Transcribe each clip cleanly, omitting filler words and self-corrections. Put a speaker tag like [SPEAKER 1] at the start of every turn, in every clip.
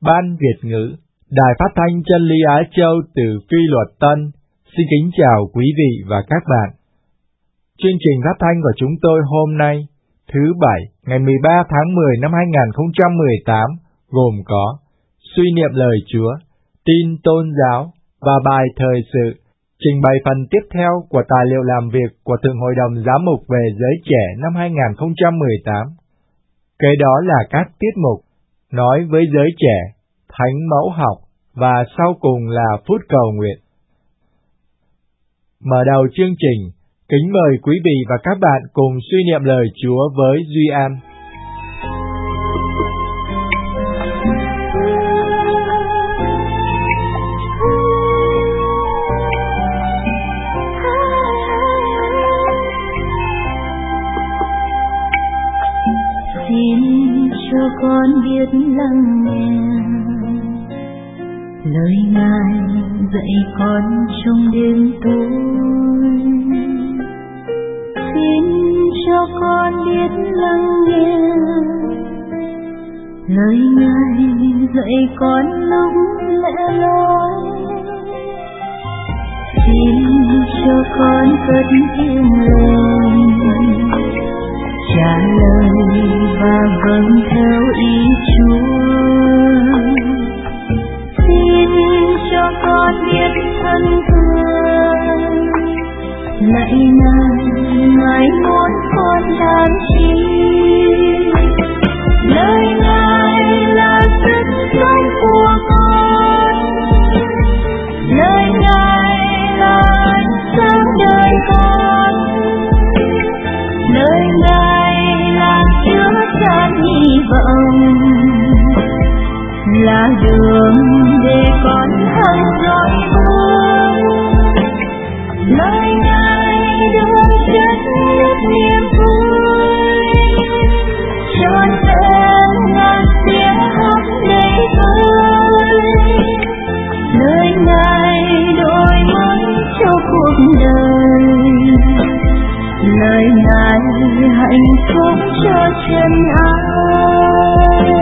[SPEAKER 1] Ban Việt ngữ, Đài Phát thanh Chân lý Á Châu từ Phi Luật Tân, xin kính chào quý vị và các bạn. Chương trình phát thanh của chúng tôi hôm nay, thứ Bảy, ngày 13 tháng 10 năm 2018, gồm có suy niệm lời Chúa, tin tôn giáo và bài thời sự, trình bày phần tiếp theo của tài liệu làm việc của Thượng Hội đồng Giám mục về giới trẻ năm 2018. Kế đó là các tiết mục nói với giới trẻ, thánh mẫu học và sau cùng là phút cầu nguyện. Mở đầu chương trình, kính mời quý vị và các bạn cùng suy niệm lời Chúa với Duy An.
[SPEAKER 2] Xin cho con biết lắng nghe lời Ngài dạy con trong đêm tối. Xin cho con biết lắng nghe lời Ngài dạy con lúc lẻ loi. Xin cho con cất tiếng lên trả lời và vâng theo ý Chúa. Xin cho con biết thân thương lạy Ngài muốn con làm chi. Lời Ngài là sức sống của con, lời Ngài là ánh sáng đời con, lời Ngài là chứa chan hy vọng, là đường để con hằng dõi bước. Lời Ngài đường chất nước niềm vui, trọn vẹn ngàn tiếng hát đầy vơi. Lời Ngài đổi mới cho cuộc đời, lời Ngài hạnh phúc cho chân ai.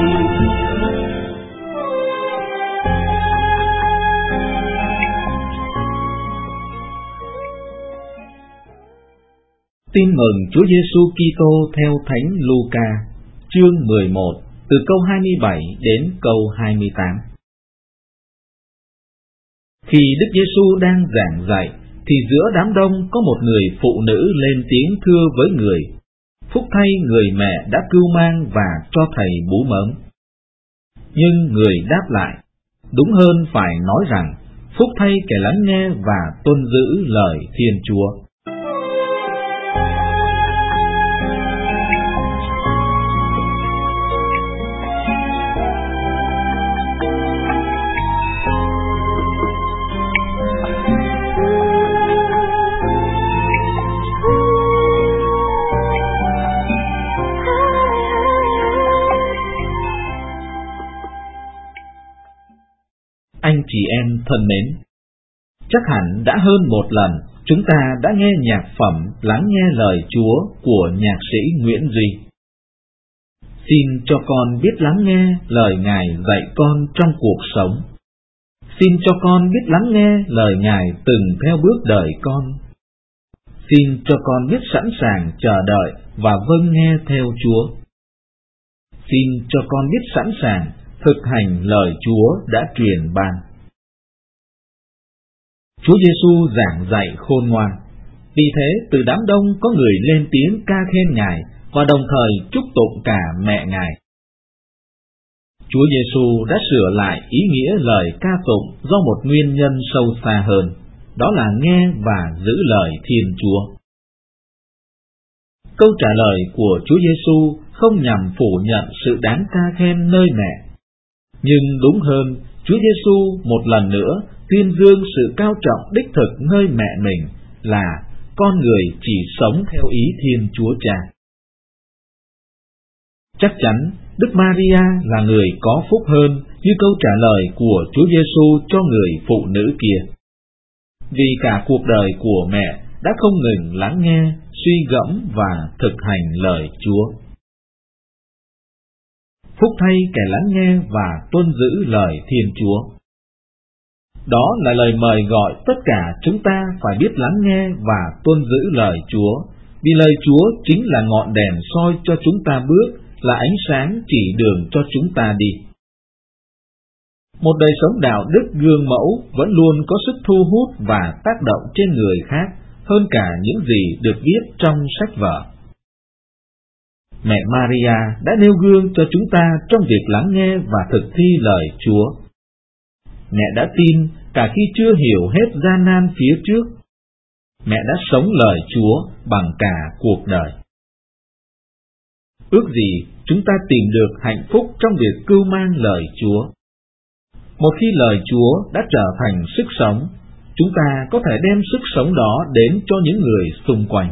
[SPEAKER 3] Tin mừng Chúa Giêsu Kitô theo Thánh Luca, chương 11, từ câu 27 đến câu 28. Khi Đức Giêsu đang giảng dạy, thì giữa đám đông có một người phụ nữ lên tiếng thưa với người: Phúc thay người mẹ đã cưu mang và cho thầy bú mớm. Nhưng người đáp lại: Đúng hơn phải nói rằng, phúc thay kẻ lắng nghe và tuân giữ lời Thiên Chúa. Anh chị em thân mến, chắc hẳn đã hơn một lần chúng ta đã nghe nhạc phẩm Lắng nghe lời Chúa của nhạc sĩ Nguyễn Duy. Xin cho con biết lắng nghe lời Ngài dạy con trong cuộc sống. Xin cho con biết lắng nghe lời Ngài từng theo bước đời con. Xin cho con biết sẵn sàng chờ đợi và vâng nghe theo Chúa. Xin cho con biết sẵn sàng thực hành lời Chúa đã truyền ban. Chúa Giêsu giảng dạy khôn ngoan. Vì thế, từ đám đông có người lên tiếng ca khen Ngài và đồng thời chúc tụng cả mẹ Ngài. Chúa Giêsu đã sửa lại ý nghĩa lời ca tụng do một nguyên nhân sâu xa hơn, đó là nghe và giữ lời Thiên Chúa. Câu trả lời của Chúa Giêsu không nhằm phủ nhận sự đáng ca khen nơi mẹ, nhưng đúng hơn, Chúa Giêsu một lần nữa tuyên dương sự cao trọng đích thực nơi mẹ mình là con người chỉ sống theo ý Thiên Chúa Cha. Chắc chắn Đức Maria là người có phúc hơn như câu trả lời của Chúa Giêsu cho người phụ nữ kia. Vì cả cuộc đời của mẹ đã không ngừng lắng nghe, suy gẫm và thực hành lời Chúa. phúc thay kẻ lắng nghe và tuân giữ lời Thiên Chúa. Đó là lời mời gọi tất cả chúng ta phải biết lắng nghe và tuân giữ lời Chúa, vì lời Chúa chính là ngọn đèn soi cho chúng ta bước, là ánh sáng chỉ đường cho chúng ta đi. Một đời sống đạo đức gương mẫu vẫn luôn có sức thu hút và tác động trên người khác hơn cả những gì được viết trong sách vở. Mẹ Maria đã nêu gương cho chúng ta trong việc lắng nghe và thực thi lời Chúa. Mẹ đã tin cả khi chưa hiểu hết gian nan phía trước. Mẹ đã sống lời Chúa bằng cả cuộc đời. Ước gì chúng ta tìm được hạnh phúc trong việc cưu mang lời Chúa. Một khi lời Chúa đã trở thành sức sống, chúng ta có thể đem sức sống đó đến cho những người xung quanh.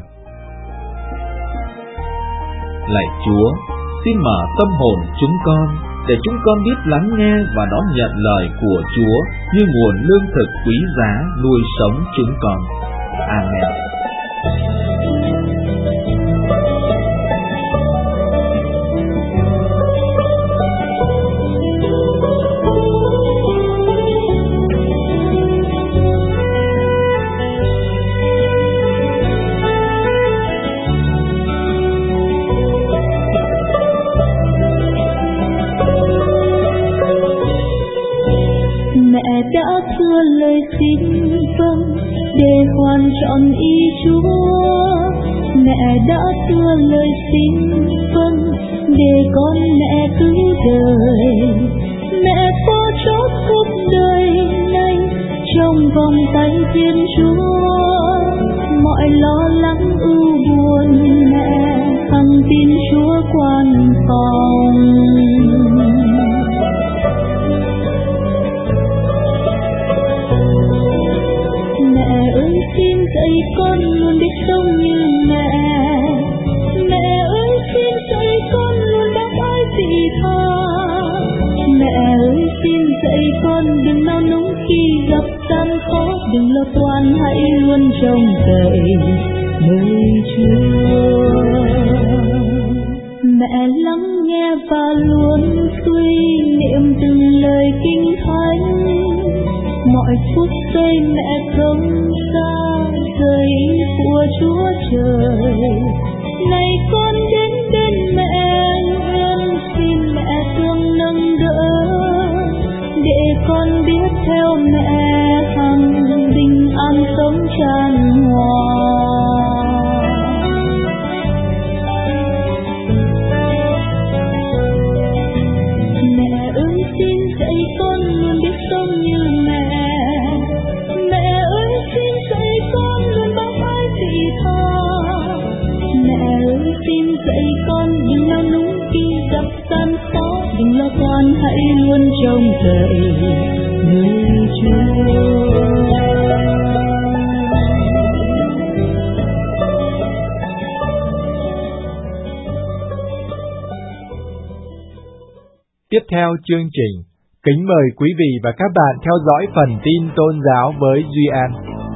[SPEAKER 3] Lạy Chúa, xin mở tâm hồn chúng con, để chúng con biết lắng nghe và đón nhận lời của Chúa như nguồn lương thực quý giá nuôi sống chúng con. Amen.
[SPEAKER 2] Đã thưa lời xin vâng để hoàn trọn ý Chúa. Mẹ đã thưa lời xin vâng để con mẹ cứu đời. Mẹ có chót cuộc đời này trong vòng tay Thiên Chúa. Mọi lo lắng ưu buồn mẹ hằng tin Chúa quan phòng. Xin dạy con luôn biết sống như mẹ. Mẹ ơi xin dạy con luôn bác ái vị tha. Mẹ ơi xin dạy con đừng nao núng khi gặp gian khó. Đừng lo toan hãy luôn trông cậy nơi Chúa. Mẹ lắng nghe và luôn suy niệm từng lời kinh thánh. Mọi phút giây mẹ không xa rời của Chúa Trời. Này con đến bên mẹ luôn, xin mẹ thương nâng đỡ, để con biết theo mẹ hằng bình an sống tràn hòa. Mẹ ơi xin dạy con luôn biết sống như mẹ. Mẹ ơi xin dạy con luôn bác ái vị tha. Mẹ ơi xin dạy con đừng nao núng khi gặp gian khó. Đừng lo toan hãy luôn trông cậy nơi Chúa.
[SPEAKER 1] Tiếp theo chương trình, kính mời quý vị và các bạn theo dõi phần tin tôn giáo với Duy An.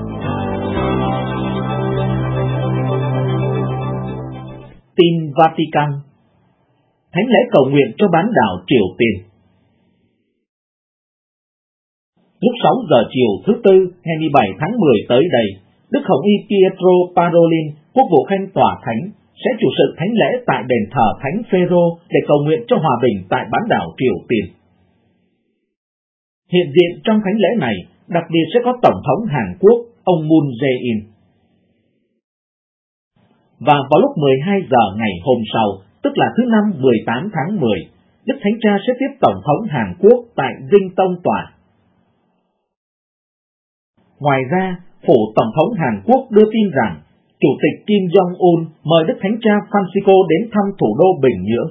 [SPEAKER 3] Tin Vatican. Thánh lễ cầu nguyện cho bán đảo Triều Tiên. Lúc 6 giờ chiều thứ Tư, ngày 17 tháng 10 tới đây, Đức Hồng Y Pietro Parolin, quốc vụ khanh tòa thánh, sẽ chủ sự thánh lễ tại đền thờ Thánh Phêrô để cầu nguyện cho hòa bình tại bán đảo Triều Tiên. Hiện diện trong thánh lễ này, đặc biệt sẽ có Tổng thống Hàn Quốc, ông Moon Jae-in. Và vào lúc 12 giờ ngày hôm sau, tức là thứ Năm 18 tháng 10, Đức Thánh Cha sẽ tiếp Tổng thống Hàn Quốc tại Dinh Tông Tòa. Ngoài ra, phủ Tổng thống Hàn Quốc đưa tin rằng Chủ tịch Kim Jong-un mời Đức Thánh Cha Francisco đến thăm thủ đô Bình Nhưỡng.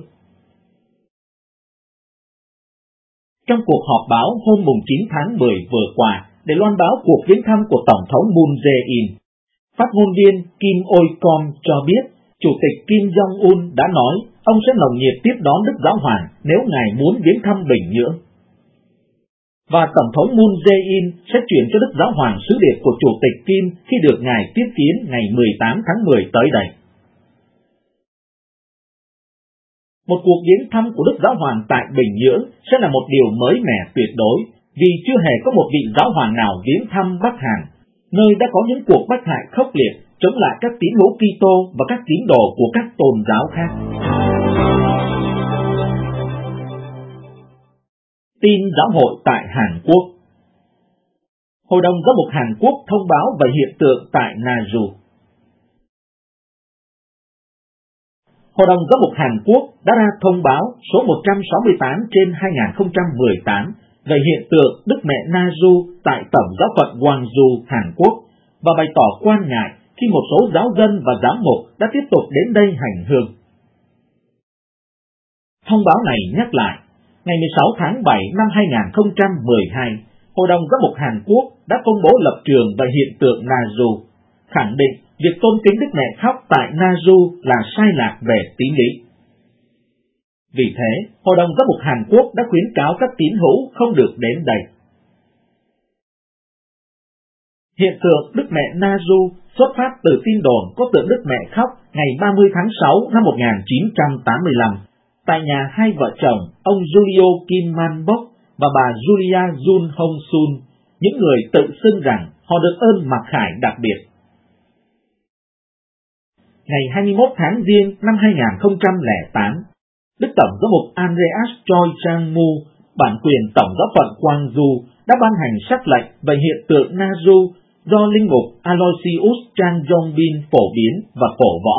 [SPEAKER 3] Trong cuộc họp báo hôm 9 tháng 10 vừa qua để loan báo cuộc viếng thăm của Tổng thống Moon Jae-in, phát ngôn viên Kim Oy-kom cho biết Chủ tịch Kim Jong-un đã nói ông sẽ nồng nhiệt tiếp đón Đức Giáo Hoàng nếu Ngài muốn viếng thăm Bình Nhưỡng. Và Tổng thống Moon Jae-in sẽ chuyển cho Đức Giáo Hoàng sứ điệp của Chủ tịch Kim khi được Ngài tiếp kiến ngày 18 tháng 10 tới đây. Một cuộc viếng thăm của Đức Giáo Hoàng tại Bình Nhưỡng sẽ là một điều mới mẻ tuyệt đối, vì chưa hề có một vị giáo hoàng nào viếng thăm Bắc Hàn, nơi đã có những cuộc bách hại khốc liệt chống lại các tín hữu Kitô và các tín đồ của các tôn giáo khác. Tin giáo hội tại Hàn Quốc. Hội đồng Giám mục Hàn Quốc thông báo về hiện tượng tại Naju. Hội đồng Giám mục Hàn Quốc đã ra thông báo số 168 trên 2018 về hiện tượng Đức Mẹ Naju tại Tổng giáo phận Gwangju, Hàn Quốc và bày tỏ quan ngại khi một số giáo dân và giám mục đã tiếp tục đến đây hành hương. Thông báo này nhắc lại, ngày 16 tháng 7 năm 2012, Hội đồng Giám mục Hàn Quốc đã công bố lập trường về hiện tượng Naju, khẳng định việc tôn kính Đức Mẹ khóc tại Naju là sai lạc về tín lý. Vì thế, Hội đồng Giám mục Hàn Quốc đã khuyến cáo các tín hữu không được đến đây. Hiện tượng Đức Mẹ Naju xuất phát từ tin đồn có tượng Đức Mẹ khóc ngày 30 tháng 6 năm 1985 tại nhà hai vợ chồng ông Julio Kim Man Bok và bà Julia Jun Hong Sun, những người tự xưng rằng họ được ơn mặc khải đặc biệt. Ngày 21 tháng Giêng năm 2008, Đức Tổng giám mục Andreas Choi Chang Mu, bản quyền Tổng giáo phận Gwangju, đã ban hành sắc lệnh về hiện tượng Naju do linh mục Aloysius Chang Yongbin phổ biến và cổ võ.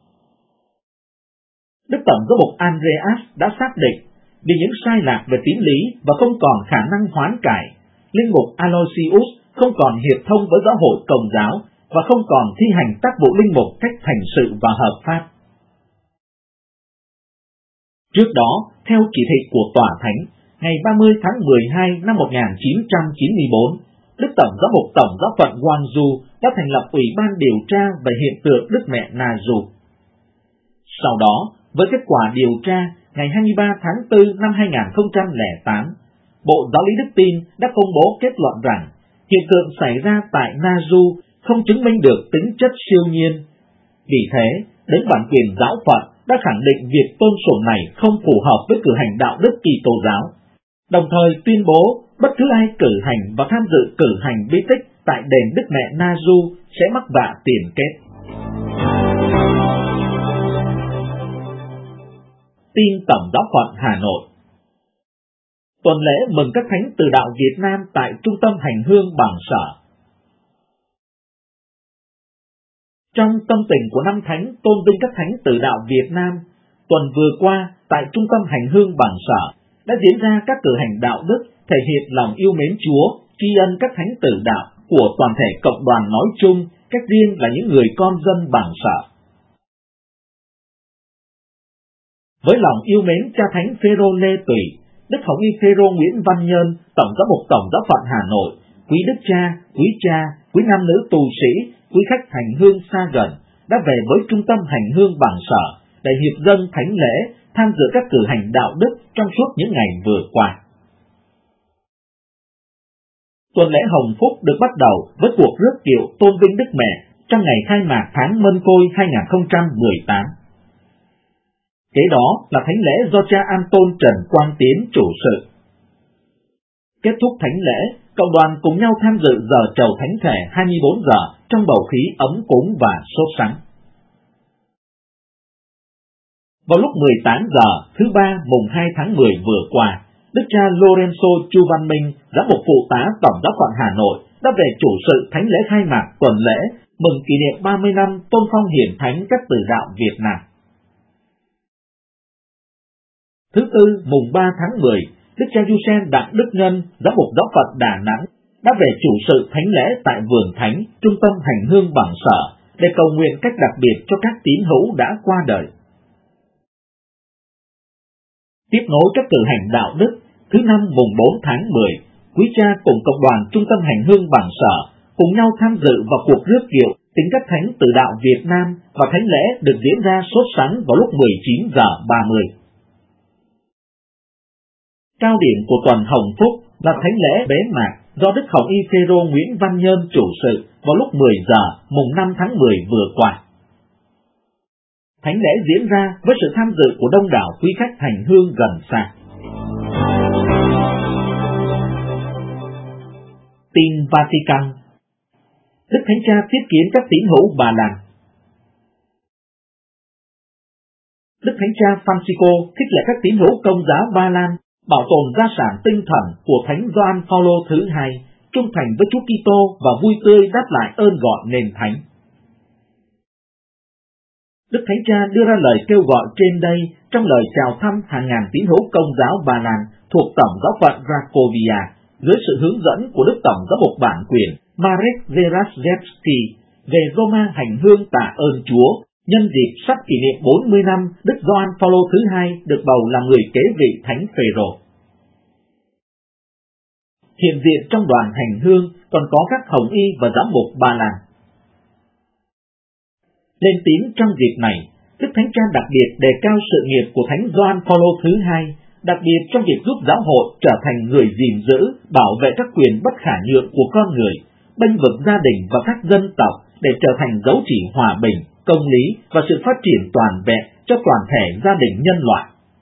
[SPEAKER 3] Đức Tổng giám mục Andreas đã xác định vì những sai lạc về tín lý và không còn khả năng hoán cải, linh mục Aloysius không còn hiệp thông với giáo hội Công giáo và không còn thi hành tác vụ linh mục cách thành sự và hợp pháp. Trước đó, theo chỉ thị của Tòa Thánh, ngày 30 tháng 12 năm 1994, Đức Tổng giám mục Tổng giáo phận Gwangju đã thành lập Ủy ban điều tra về hiện tượng Đức Mẹ Naju. Sau đó, với kết quả điều tra, ngày 23 tháng 4 năm 2008, Bộ Giáo lý Đức tin đã công bố kết luận rằng hiện tượng xảy ra tại Naju không chứng minh được tính chất siêu nhiên. Vì thế, đến bản quyền giáo phận đã khẳng định việc tôn sùng này không phù hợp với cử hành đạo đức Kitô giáo, đồng thời tuyên bố bất cứ ai cử hành và tham dự cử hành bí tích tại đền Đức Mẹ Naju sẽ mắc vạ tiền kết. Tin Tổng giáo phận Hà Nội. Tuần lễ mừng các thánh từ đạo Việt Nam tại Trung tâm hành hương Bằng Sở. Trong tâm tình của năm thánh tôn vinh các thánh từ đạo Việt Nam, tuần vừa qua tại Trung tâm hành hương Bằng Sở đã diễn ra các cử hành đạo đức thể hiện lòng yêu mến Chúa, tri ân các thánh tử đạo của toàn thể cộng đoàn nói chung, cách riêng là những người con dân Bằng Sở. Với lòng yêu mến cha thánh Phêrô Lê Tùy, Đức Hồng Y Phêrô Nguyễn Văn Nhơn, Tổng giám mục Tổng giáo phận Hà Nội, quý đức cha, quý nam nữ tù sĩ, quý khách hành hương xa gần đã về với Trung tâm hành hương Bằng Sở để hiệp dâng thánh lễ, tham dự các cử hành đạo đức trong suốt những ngày vừa qua. Tuần lễ Hồng Phúc được bắt đầu với cuộc rước kiệu tôn vinh Đức Mẹ trong ngày khai mạc tháng Mân Côi 2018. Kế đó là thánh lễ do cha An-tôn Trần Quang Tiến chủ sự. Kết thúc thánh lễ, cộng đoàn cùng nhau tham dự giờ trầu thánh thể 24 giờ trong bầu khí ấm cúng và sốt sắng. Vào lúc 18 giờ thứ Ba mùng 2 tháng 10 vừa qua, Đức cha Lorenzo Chu Văn Minh, giám mục phụ tá Tổng giáo phận Hà Nội, đã về chủ sự thánh lễ khai mạc tuần lễ mừng kỷ niệm 30 năm tôn phong hiển thánh các từ đạo Việt Nam. Thứ Tư mùng 3 tháng 10, Đức cha Giuse Đặng Đức Nhân, giám mục giáo phận Đà Nẵng, đã về chủ sự thánh lễ tại vườn thánh Trung tâm hành hương Bằng Sở để cầu nguyện cách đặc biệt cho các tín hữu đã qua đời. Tiếp nối các cử hành đạo đức, thứ Năm mùng 4 tháng 10, quý cha cùng cộng đoàn Trung tâm hành hương Bằng Sở cùng nhau tham dự vào cuộc rước kiệu tính các thánh từ đạo Việt Nam và thánh lễ được diễn ra sốt sắng vào lúc 19 giờ 30. Cao điểm của tuần Hồng Phúc là thánh lễ bế mạc do Đức Hồng Y Phêrô Nguyễn Văn Nhơn chủ sự vào lúc 10 giờ mùng 5 tháng 10 vừa qua. Thánh lễ diễn ra với sự tham dự của đông đảo quý khách hành hương gần xa. Tin Vatican. Đức Thánh Cha tiếp kiến các tín hữu Ba Lan. Đức Thánh Cha Francisco khích lệ các tín hữu Công giáo Ba Lan bảo tồn gia sản tinh thần của Thánh Gioan Phaolô thứ hai, trung thành với Chúa Kitô và vui tươi đáp lại ơn gọi nền thánh. Đức Thánh Cha đưa ra lời kêu gọi trên đây trong lời chào thăm hàng ngàn tín hữu Công giáo Ba Lan thuộc Tổng giáo phận Cracovia dưới sự hướng dẫn của Đức Tổng giám mục bản quyền Marek Veraszewski về Roma hành hương tạ ơn Chúa nhân dịp sắp kỷ niệm 40 năm Đức Gioan Phaolô thứ hai được bầu làm người kế vị Thánh Phêrô. Hiện diện trong đoàn hành hương còn có các hồng y và giám mục Ba Lan. Lên tiếng trong dịp này, Đức Thánh Cha đặc biệt đề cao sự nghiệp của Thánh Gioan Phaolô thứ hai, đặc biệt trong việc giúp giáo hội trở thành người gìn giữ, bảo vệ các quyền bất khả nhượng của con người, bênh vực gia đình và các dân tộc để trở thành dấu chỉ hòa bình, công lý và sự phát triển toàn vẹn cho toàn thể gia đình nhân loại.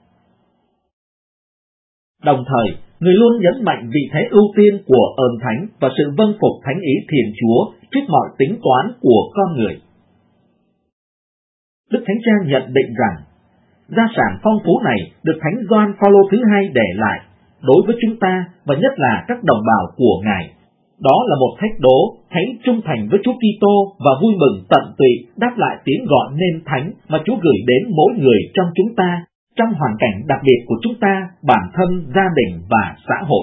[SPEAKER 3] Đồng thời, người luôn nhấn mạnh vị thế ưu tiên của ơn thánh và sự vâng phục thánh ý Thiên Chúa trước mọi tính toán của con người. Đức Thánh Cha nhận định rằng, gia sản phong phú này được Thánh Gioan Phaolô thứ hai để lại đối với chúng ta và nhất là các đồng bào của Ngài. Đó là một thách đố hãy trung thành với Chúa Kitô và vui mừng tận tụy đáp lại tiếng gọi nên thánh mà Chúa gửi đến mỗi người trong chúng ta, trong hoàn cảnh đặc biệt của chúng ta, bản thân, gia đình và xã hội.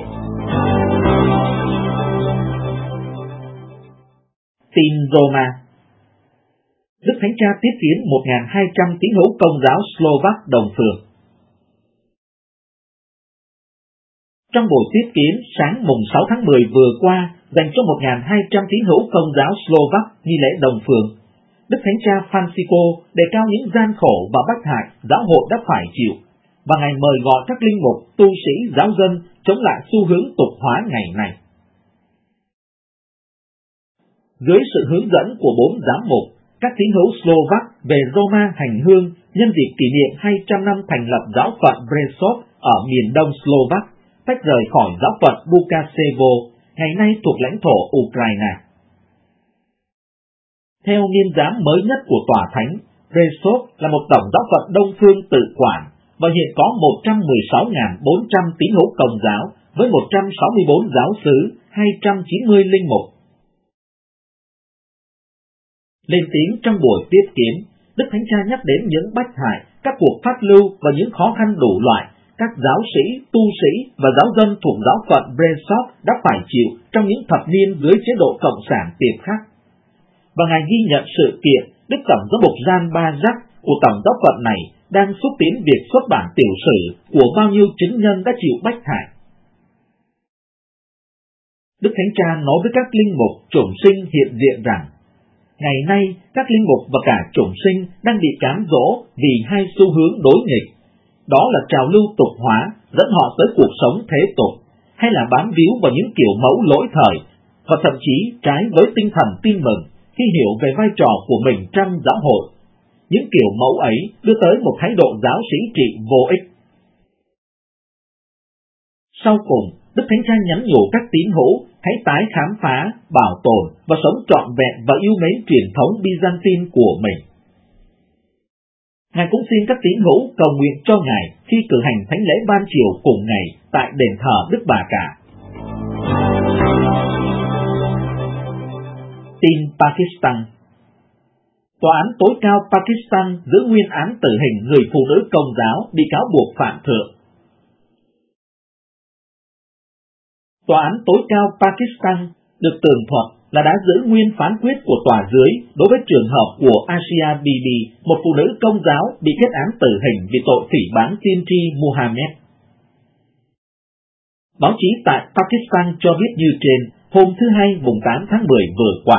[SPEAKER 3] Tin Roma. Đức Thánh Cha tiếp kiến 1.200 tín hữu Công giáo Slovak đồng phương. Trong buổi tiếp kiến sáng mùng 6 tháng 10 vừa qua dành cho 1.200 tín hữu Công giáo Slovak nghi lễ đồng phương, Đức Thánh Cha Francisco đề cao những gian khổ và bách hại giáo hội đã phải chịu, và Ngài mời gọi các linh mục, tu sĩ, giáo dân chống lại xu hướng tục hóa ngày nay. Dưới sự hướng dẫn của 4 giám mục, các tín hữu Slovak về Roma hành hương nhân dịp kỷ niệm 200 năm thành lập giáo phận Bresov ở miền đông Slovak, tách rời khỏi giáo phận Bukaševo, ngày nay thuộc lãnh thổ Ukraine. Theo niên giám mới nhất của Tòa Thánh, Bresov là một tổng giáo phận đông phương tự quản và hiện có 116.400 tín hữu Công giáo với 164 giáo xứ, 290 linh mục. Lên tiếng trong buổi tiếp kiến, Đức Thánh Cha nhắc đến những bách hại, các cuộc phát lưu và những khó khăn đủ loại các giáo sĩ, tu sĩ và giáo dân thuộc giáo phận Bresov đã phải chịu trong những thập niên dưới chế độ cộng sản tiệp khắc. Và Ngài ghi nhận sự kiện Đức Tổng giám mục Jan Bazak của tổng giáo phận này đang xúc tiến việc xuất bản tiểu sử của bao nhiêu chứng nhân đã chịu bách hại. Đức Thánh Cha nói với các linh mục chủng sinh hiện diện rằng, ngày nay các linh mục và cả chủng sinh đang bị cám dỗ vì hai xu hướng đối nghịch. Đó là trào lưu tục hóa dẫn họ tới cuộc sống thế tục, hay là bám víu vào những kiểu mẫu lỗi thời, và thậm chí trái với tinh thần tin mừng khi hiểu về vai trò của mình trong giáo hội. Những kiểu mẫu ấy đưa tới một thái độ giáo sĩ trị vô ích. Sau cùng, Đức Thánh Cha nhắn nhủ các tín hữu hãy tái khám phá, bảo tồn và sống trọn vẹn và yêu mến truyền thống Byzantine của mình. Ngài cũng xin các tín hữu cầu nguyện cho Ngài khi cử hành thánh lễ ban chiều cùng Ngài tại đền thờ Đức Bà Cả. Tin Pakistan. Tòa án tối cao Pakistan giữ nguyên án tử hình người phụ nữ Công giáo bị cáo buộc phạm thượng. Tòa án tối cao Pakistan được tường thuật là đã giữ nguyên phán quyết của tòa dưới đối với trường hợp của Asia Bibi, một phụ nữ Công giáo bị kết án tử hình vì tội phỉ báng tiên tri Muhammad. Báo chí tại Pakistan cho biết như trên hôm thứ Hai mùng 8 tháng 10 vừa qua.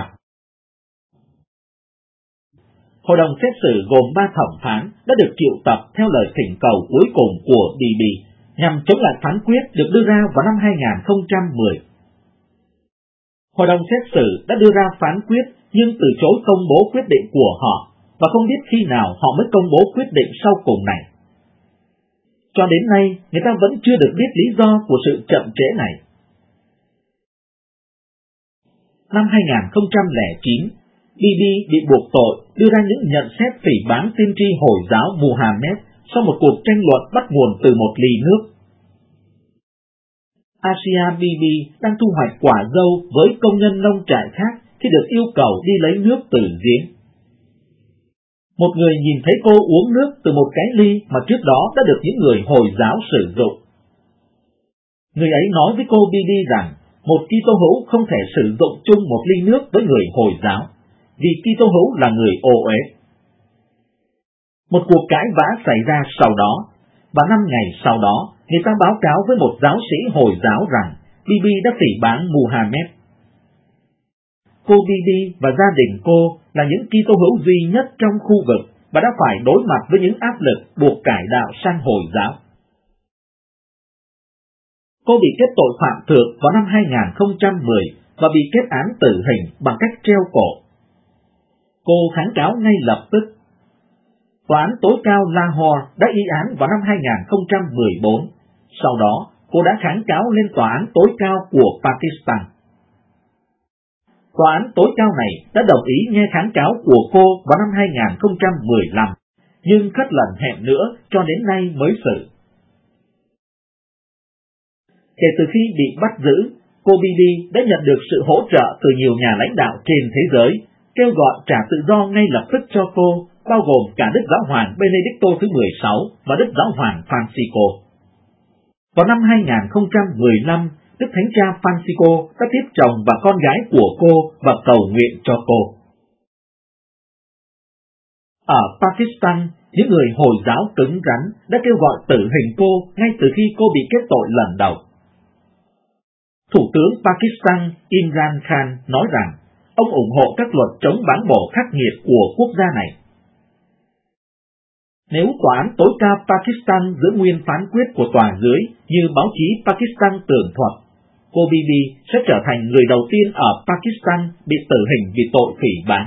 [SPEAKER 3] Hội đồng xét xử gồm 3 thẩm phán đã được triệu tập theo lời thỉnh cầu cuối cùng của Bibi nhằm chống lại phán quyết được đưa ra vào năm 2010. Hội đồng xét xử đã đưa ra phán quyết nhưng từ chối công bố quyết định của họ. và không biết khi nào họ mới công bố quyết định sau cùng này. Cho đến nay, người ta vẫn chưa được biết lý do của sự chậm trễ này. Năm 2009, BB bị buộc tội đưa ra những nhận xét phỉ báng tiên tri Hồi giáo Muhammad sau một cuộc tranh luận bắt nguồn từ một ly nước. Asia BB đang thu hoạch quả dâu với công nhân nông trại khác khi được yêu cầu đi lấy nước từ giếng. Một người nhìn thấy cô uống nước từ một cái ly mà trước đó đã được những người Hồi giáo sử dụng. Người ấy nói với cô BB rằng một Kitô hữu không thể sử dụng chung một ly nước với người Hồi giáo, vì Kitô hữu là người ô uế. Một cuộc cãi vã xảy ra sau đó, và 5 ngày sau đó, người ta báo cáo với một giáo sĩ Hồi giáo rằng BB đã phỉ báng Muhammad. Cô BB và gia đình cô là những Kitô hữu duy nhất trong khu vực và đã phải đối mặt với những áp lực buộc cải đạo sang Hồi giáo. Cô bị kết tội phạm thượng vào năm 2010 và bị kết án tử hình bằng cách treo cổ. Cô kháng cáo ngay lập tức. Tòa án tối cao Lahore đã y án vào năm 2014. Sau đó, cô đã kháng cáo lên tòa án tối cao của Pakistan. Tòa án tối cao này đã đồng ý nghe kháng cáo của cô vào năm 2015, nhưng khất lần hẹn nữa cho đến nay mới xử. Kể từ khi bị bắt giữ, cô BB đã nhận được sự hỗ trợ từ nhiều nhà lãnh đạo trên thế giới, kêu gọi trả tự do ngay lập tức cho cô, bao gồm cả Đức Giáo hoàng Benedicto thứ 16 và Đức Giáo hoàng Francisco. Vào năm 2015, Đức Thánh cha Francisco đã tiếp chồng và con gái của cô và cầu nguyện cho cô. Ở Pakistan, những người Hồi giáo cứng rắn đã kêu gọi tử hình cô ngay từ khi cô bị kết tội lần đầu. Thủ tướng Pakistan Imran Khan nói rằng ông ủng hộ các luật chống bán bổ khắc nghiệt của quốc gia này. Nếu tòa án tối cao Pakistan giữ nguyên phán quyết của tòa dưới như báo chí Pakistan tường thuật, cô BB sẽ trở thành người đầu tiên ở Pakistan bị tử hình vì tội phỉ báng.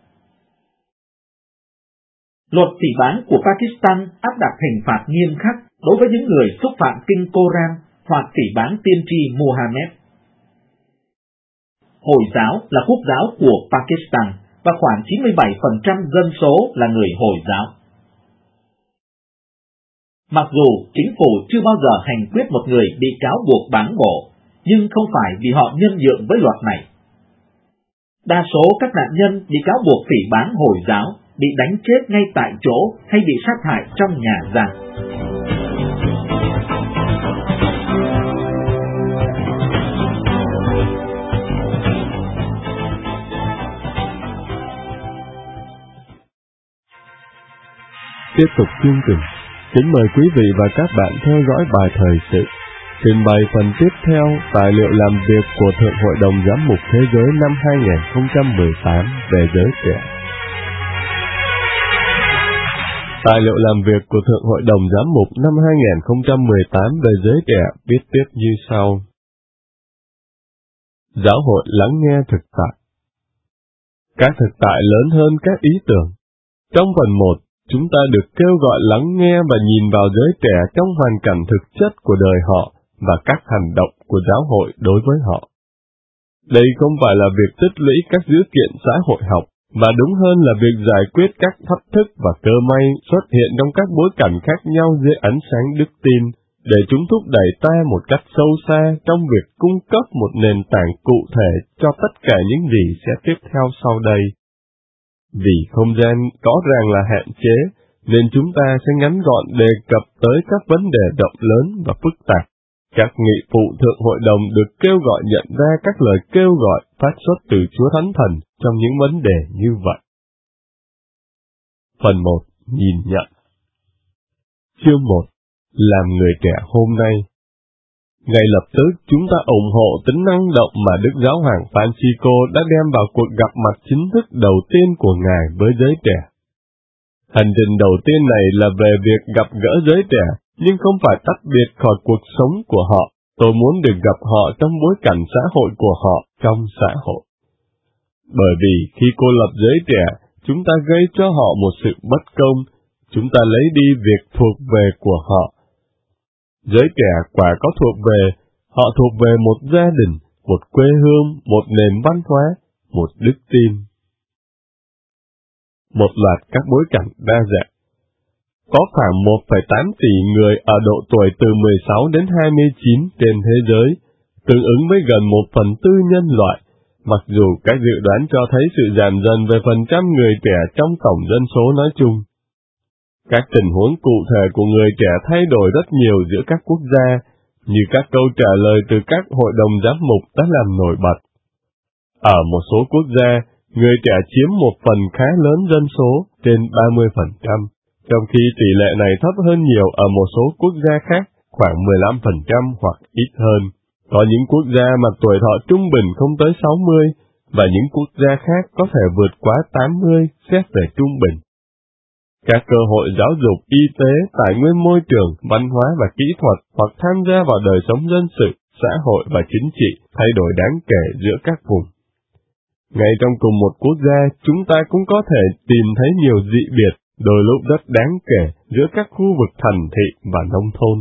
[SPEAKER 3] Luật phỉ báng của Pakistan áp đặt hình phạt nghiêm khắc đối với những người xúc phạm kinh Koran hoặc phỉ báng tiên tri Muhammad. Hồi giáo là quốc giáo của Pakistan và khoảng 97% dân số là người Hồi giáo. Mặc dù chính phủ chưa bao giờ hành quyết một người bị cáo buộc bán bổ, nhưng không phải vì họ nhân nhượng với luật này. Đa số các nạn nhân bị cáo buộc phỉ báng Hồi giáo bị đánh chết ngay tại chỗ hay bị sát hại trong nhà giam.
[SPEAKER 1] Tiếp tục chương trình, kính mời quý vị và các bạn theo dõi bài thời sự. Trình bày phần tiếp theo tài liệu làm việc của Thượng Hội đồng Giám mục Thế giới năm 2018 về giới trẻ. Tài liệu làm việc của Thượng Hội đồng Giám mục năm 2018 về giới trẻ viết tiếp như sau. Giáo hội lắng nghe thực tại. Các thực tại lớn hơn các ý tưởng. Trong phần 1, chúng ta được kêu gọi lắng nghe và nhìn vào giới trẻ trong hoàn cảnh thực chất của đời họ và các hành động của giáo hội đối với họ. Đây không phải là việc tích lũy các dữ kiện xã hội học, mà đúng hơn là việc giải quyết các thách thức và cơ may xuất hiện trong các bối cảnh khác nhau dưới ánh sáng đức tin, để chúng thúc đẩy ta một cách sâu xa trong việc cung cấp một nền tảng cụ thể cho tất cả những gì sẽ tiếp theo sau đây. Vì không gian rõ ràng là hạn chế, nên chúng ta sẽ ngắn gọn đề cập tới các vấn đề rộng lớn và phức tạp. Các nghị phụ Thượng Hội đồng được kêu gọi nhận ra các lời kêu gọi phát xuất từ Chúa Thánh Thần trong những vấn đề như vậy. Phần 1. Nhìn nhận. Chương 1. Làm người trẻ hôm nay. Ngay lập tức chúng ta ủng hộ tính năng động mà Đức Giáo hoàng Francisco đã đem vào cuộc gặp mặt chính thức đầu tiên của Ngài với giới trẻ. Hành trình đầu tiên này là về việc gặp gỡ giới trẻ, nhưng không phải tách biệt khỏi cuộc sống của họ. Tôi muốn được gặp họ trong bối cảnh xã hội của họ trong xã hội. Bởi vì khi cô lập giới trẻ,
[SPEAKER 4] chúng ta gây cho họ một sự bất công, chúng ta lấy đi việc thuộc về của họ. Giới trẻ quả có thuộc về, họ thuộc về một gia đình, một quê hương, một nền văn hóa, một đức tin. Một loạt các bối cảnh đa dạng. Có khoảng 1,8 tỷ người ở độ tuổi từ 16 đến 29 trên thế giới, tương ứng với gần 1/4 nhân loại, mặc dù các dự đoán cho thấy sự giảm dần về phần trăm người trẻ trong tổng dân số nói chung. Các tình huống cụ thể của người trẻ thay đổi rất nhiều giữa các quốc gia, như các câu trả lời từ các hội đồng giám mục đã làm nổi bật. Ở một số quốc gia, người trẻ chiếm một phần khá lớn dân số, trên 30%, trong khi tỷ lệ này thấp hơn nhiều ở một số quốc gia khác, khoảng 15% hoặc ít hơn. Có những quốc gia mà tuổi thọ trung bình không tới 60, và những quốc gia khác có thể vượt quá 80 xét về trung bình. Các cơ hội giáo dục, y tế, tài nguyên môi trường, văn hóa và kỹ thuật hoặc tham gia vào đời sống dân sự, xã hội và chính trị thay đổi đáng kể giữa các vùng. Ngay trong cùng một quốc gia, chúng ta cũng có thể tìm thấy nhiều dị biệt, đôi lúc rất đáng kể giữa các khu vực thành thị và nông thôn.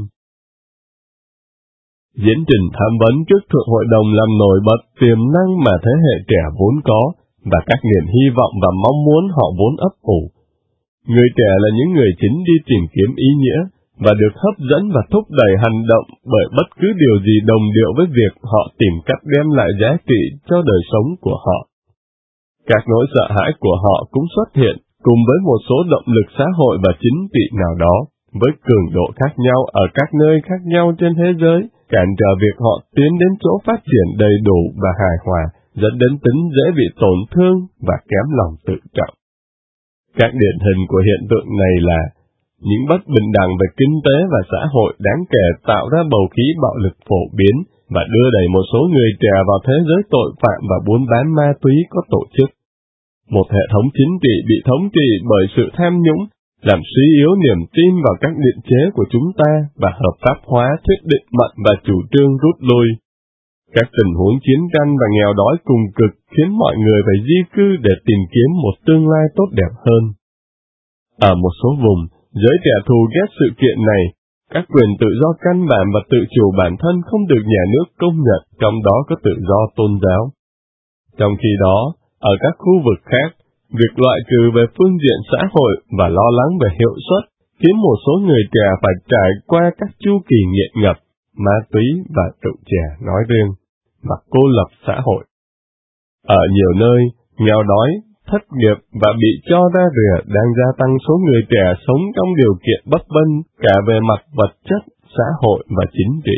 [SPEAKER 4] Diễn trình tham vấn trước Thượng Hội đồng làm nổi bật tiềm năng mà thế hệ trẻ vốn có, và các niềm hy vọng và mong muốn họ vốn ấp ủ. Người trẻ là những người chính đi tìm kiếm ý nghĩa, và được hấp dẫn và thúc đẩy hành động bởi bất cứ điều gì đồng điệu với việc họ tìm cách đem lại giá trị cho đời sống của họ. Các nỗi sợ hãi của họ cũng xuất hiện, cùng với một số động lực xã hội và chính trị nào đó, với cường độ khác nhau ở các nơi khác nhau trên thế giới, cản trở việc họ tiến đến chỗ phát triển đầy đủ và hài hòa, dẫn đến tính dễ bị tổn thương và kém lòng tự trọng. Các điển hình của hiện tượng này là những bất bình đẳng về kinh tế và xã hội đáng kể tạo ra bầu khí bạo lực phổ biến và đưa đẩy một số người trẻ vào thế giới tội phạm và buôn bán ma túy có tổ chức. Một hệ thống chính trị bị thống trị bởi sự tham nhũng, làm suy yếu niềm tin vào các định chế của chúng ta và hợp pháp hóa thuyết định mệnh và chủ trương rút lui. Các tình huống chiến tranh và nghèo đói cùng cực khiến mọi người phải di cư để tìm kiếm một tương lai tốt đẹp hơn. Ở một số vùng, giới trẻ thù ghét sự kiện này, các quyền tự do căn bản và tự chủ bản thân không được nhà nước công nhận, trong đó có tự do tôn giáo. Trong khi đó, ở các khu vực khác, việc loại trừ về phương diện xã hội và lo lắng về hiệu suất khiến một số người trẻ phải trải qua các chu kỳ nghiện ngập, ma túy và rượu chè nói riêng, và cô lập xã hội. Ở nhiều nơi, nghèo đói, thất nghiệp và bị cho ra rìa đang gia tăng số người trẻ sống trong điều kiện bấp bênh cả về mặt vật chất, xã hội và chính trị.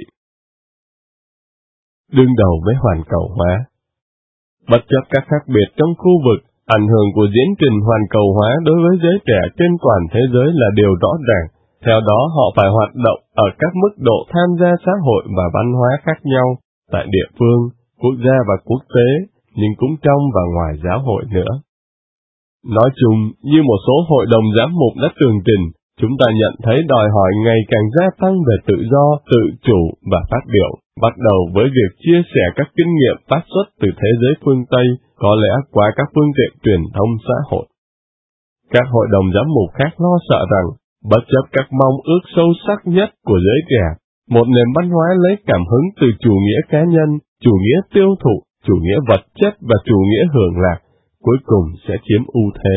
[SPEAKER 4] Đương đầu với hoàn cầu hóa. Bất chấp các khác biệt trong khu vực, ảnh hưởng của diễn trình hoàn cầu hóa đối với giới trẻ trên toàn thế giới là điều rõ ràng. Theo đó họ phải hoạt động ở các mức độ tham gia xã hội và văn hóa khác nhau, tại địa phương, quốc gia và quốc tế, nhưng cũng trong và ngoài giáo hội nữa. Nói chung, như một số hội đồng giám mục đã tường trình, chúng ta nhận thấy đòi hỏi ngày càng gia tăng về tự do, tự chủ và phát biểu, bắt đầu với việc chia sẻ các kinh nghiệm phát xuất từ thế giới phương Tây, có lẽ qua các phương tiện truyền thông xã hội. Các hội đồng giám mục khác lo sợ rằng, bất chấp các mong ước sâu sắc nhất của giới trẻ, một nền văn hóa lấy cảm hứng từ chủ nghĩa cá nhân, chủ nghĩa tiêu thụ, chủ nghĩa vật chất và chủ nghĩa hưởng lạc, cuối cùng sẽ chiếm ưu thế.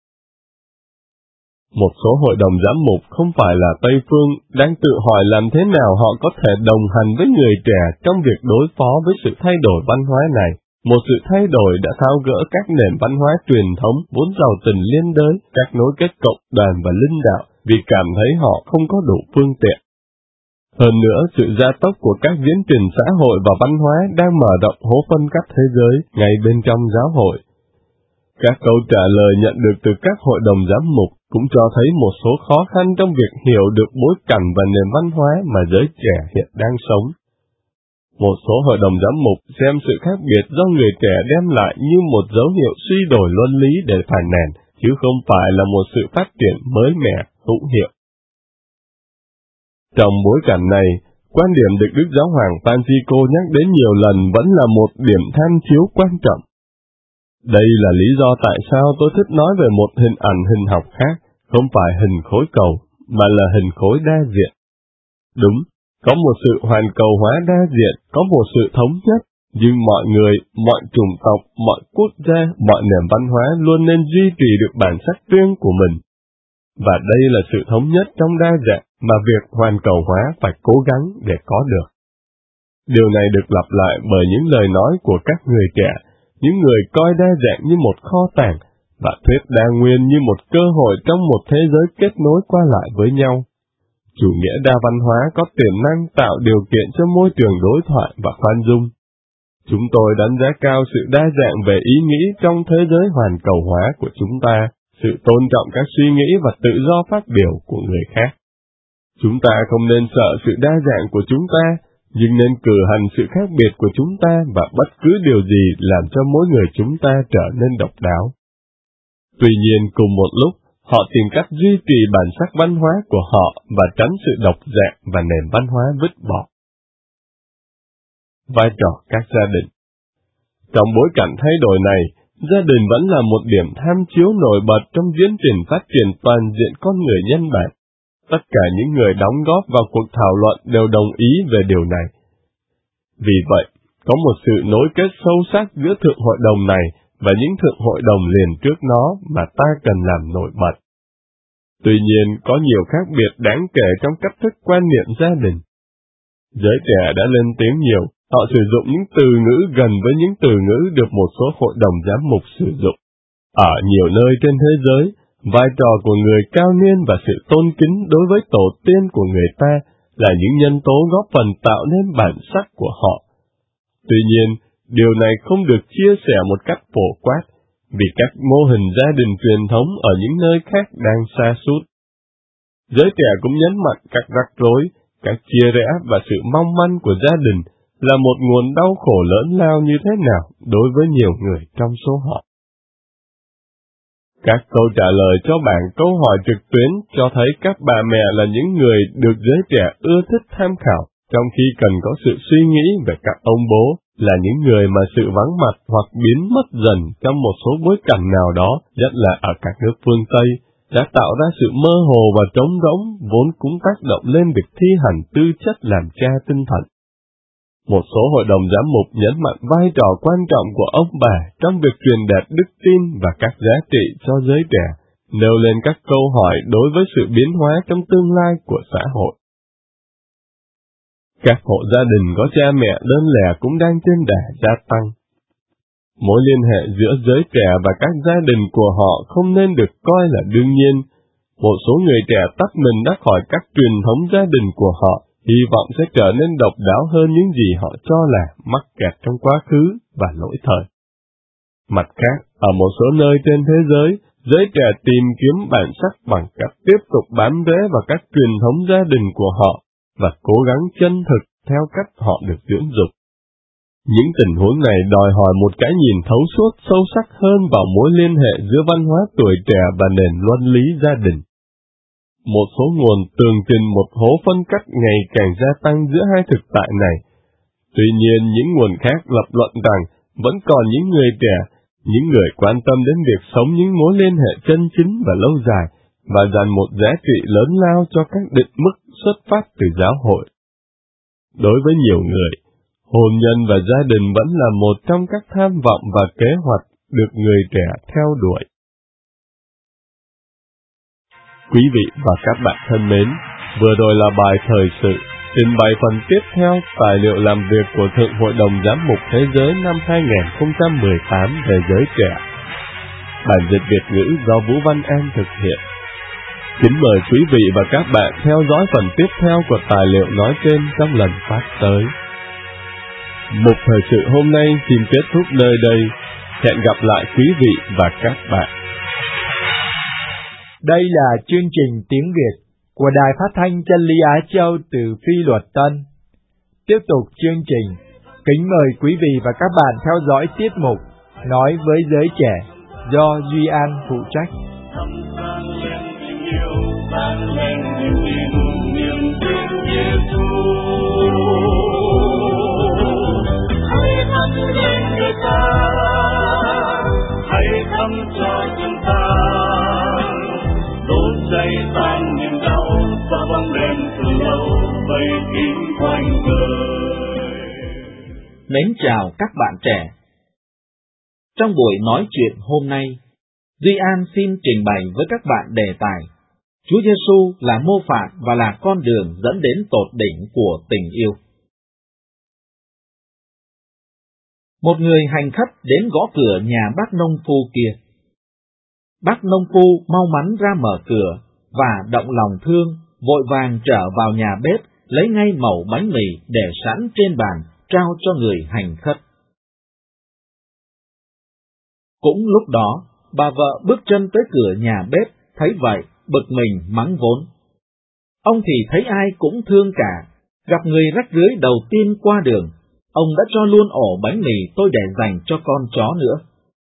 [SPEAKER 4] Một số hội đồng giám mục không phải là Tây phương đang tự hỏi làm thế nào họ có thể đồng hành với người trẻ trong việc đối phó với sự thay đổi văn hóa này. Một sự thay đổi đã tháo gỡ các nền văn hóa truyền thống vốn giàu tình liên đới, các nối kết cộng đoàn và linh đạo vì cảm thấy họ không có đủ phương tiện. Hơn nữa, sự gia tốc của các diễn trình xã hội và văn hóa đang mở rộng hố phân cách thế giới ngay bên trong giáo hội. Các câu trả lời nhận được từ các hội đồng giám mục cũng cho thấy một số khó khăn trong việc hiểu được bối cảnh và nền văn hóa mà giới trẻ hiện đang sống. Một số hội đồng giám mục xem sự khác biệt do người trẻ đem lại như một dấu hiệu suy đổi luân lý để phản nàn, chứ không phải là một sự phát triển mới mẻ, hữu hiệu. Trong bối cảnh này, quan điểm được Đức Giáo hoàng Francisco nhắc đến nhiều lần vẫn là một điểm tham chiếu quan trọng. Đây là lý do tại sao tôi thích nói về một hình ảnh hình học khác, không phải hình khối cầu, mà là hình khối đa diện. Đúng, có một sự hoàn cầu hóa đa diện, có một sự thống nhất, nhưng mọi người, mọi chủng tộc, mọi quốc gia, mọi nền văn hóa luôn nên duy trì được bản sắc riêng của mình. Và đây là sự thống nhất trong đa dạng mà việc hoàn cầu hóa phải cố gắng để có được. Điều này được lặp lại bởi những lời nói của các người trẻ, những người coi đa dạng như một kho tàng và thuyết đa nguyên như một cơ hội trong một thế giới kết nối qua lại với nhau. Chủ nghĩa đa văn hóa có tiềm năng tạo điều kiện cho môi trường đối thoại và khoan dung. Chúng tôi đánh giá cao sự đa dạng về ý nghĩ trong thế giới hoàn cầu hóa của chúng ta, sự tôn trọng các suy nghĩ và tự do phát biểu của người khác. Chúng ta không nên sợ sự đa dạng của chúng ta, nhưng nên cử hành sự khác biệt của chúng ta và bất cứ điều gì làm cho mỗi người chúng ta trở nên độc đáo. Tuy nhiên, cùng một lúc, họ tìm cách duy trì bản sắc văn hóa của họ và tránh sự độc dạng và nền văn hóa vứt bỏ. Vai trò các gia đình. Trong bối cảnh thay đổi này, gia đình vẫn là một điểm tham chiếu nổi bật trong tiến trình phát triển toàn diện con người nhân bản. Tất cả những người đóng góp vào cuộc thảo luận đều đồng ý về điều này. Vì vậy, có một sự nối kết sâu sắc giữa thượng hội đồng này và những thượng hội đồng liền trước nó mà ta cần làm nổi bật. Tuy nhiên, có nhiều khác biệt đáng kể trong cách thức quan niệm gia đình. Giới trẻ đã lên tiếng nhiều, họ sử dụng những từ ngữ gần với những từ ngữ được một số hội đồng giám mục sử dụng. Ở nhiều nơi trên thế giới, vai trò của người cao niên và sự tôn kính đối với tổ tiên của người ta là những nhân tố góp phần tạo nên bản sắc của họ. Tuy nhiên, điều này không được chia sẻ một cách phổ quát, vì các mô hình gia đình truyền thống ở những nơi khác đang sa sút. Giới trẻ cũng nhấn mạnh các rắc rối, các chia rẽ và sự mong manh của gia đình là một nguồn đau khổ lớn lao như thế nào đối với nhiều người trong số họ. Các câu trả lời cho bảng câu hỏi trực tuyến cho thấy các bà mẹ là những người được giới trẻ ưa thích tham khảo, trong khi cần có sự suy nghĩ về các ông bố là những người mà sự vắng mặt hoặc biến mất dần trong một số bối cảnh nào đó, nhất là ở các nước phương Tây, đã tạo ra sự mơ hồ và trống rỗng vốn cũng tác động lên việc thi hành tư chất làm cha tinh thần. Một số hội đồng giám mục nhấn mạnh vai trò quan trọng của ông bà trong việc truyền đạt đức tin và các giá trị cho giới trẻ, nêu lên các câu hỏi đối với sự biến hóa trong tương lai của xã hội. Các hộ gia đình có cha mẹ đơn lẻ cũng đang trên đà gia tăng. Mối liên hệ giữa giới trẻ và các gia đình của họ không nên được coi là đương nhiên. Một số người trẻ tách mình ra khỏi các truyền thống gia đình của họ, hy vọng sẽ trở nên độc đáo hơn những gì họ cho là mắc kẹt trong quá khứ và lỗi thời. Mặt khác, ở một số nơi trên thế giới trẻ tìm kiếm bản sắc bằng cách tiếp tục bám rễ vào các truyền thống gia đình của họ và cố gắng chân thực theo cách họ được dưỡng dục. Những tình huống này đòi hỏi một cái nhìn thấu suốt sâu sắc hơn vào mối liên hệ giữa văn hóa tuổi trẻ và nền luân lý gia đình. Một số nguồn tường trình một hố phân cách ngày càng gia tăng giữa hai thực tại này. Tuy nhiên, những nguồn khác lập luận rằng vẫn còn những người trẻ, những người quan tâm đến việc sống những mối liên hệ chân chính và lâu dài, và dành một giá trị lớn lao cho các định mức xuất phát từ giáo hội. Đối với nhiều người, hôn nhân và gia đình vẫn là một trong các tham vọng và kế hoạch được người trẻ theo đuổi. Quý vị và các bạn thân mến, vừa rồi là bài thời sự, trình bày phần tiếp theo tài liệu làm việc của Thượng Hội đồng Giám mục Thế giới năm 2018 về giới trẻ. Bản dịch Việt ngữ do Vũ Văn An thực hiện. Kính mời quý vị và các bạn theo dõi phần tiếp theo của tài liệu nói trên trong lần phát tới. Mục thời sự hôm nay xin kết thúc nơi đây. Hẹn gặp lại quý vị và các bạn.
[SPEAKER 1] Đây là chương trình tiếng Việt của Đài Phát thanh Chân lý Á Châu từ Phi Luật Tân. Tiếp tục chương trình, kính mời quý vị và các bạn theo dõi tiết mục Nói với giới trẻ do Duy An phụ trách.
[SPEAKER 2] Hãy thắp lên người ta
[SPEAKER 3] mến chào các bạn trẻ. Trong buổi nói chuyện hôm nay, Duy An xin trình bày với các bạn đề tài Chúa Giêsu là mô phạm và là con đường dẫn đến tột đỉnh của tình yêu. Một người hành khách đến gõ cửa nhà bác nông phu kia. Bác nông phu mau mắn ra mở cửa và động lòng thương, vội vàng trở vào nhà bếp lấy ngay mẩu bánh mì để sẵn trên bàn trao cho người hành khách. Cũng lúc đó, bà vợ bước chân tới cửa nhà bếp, thấy vậy, bực mình mắng vốn. Ông thì thấy ai cũng thương cả, gặp người rách rưới đầu tiên qua đường, ông đã cho luôn ổ bánh mì tôi để dành cho con chó nữa.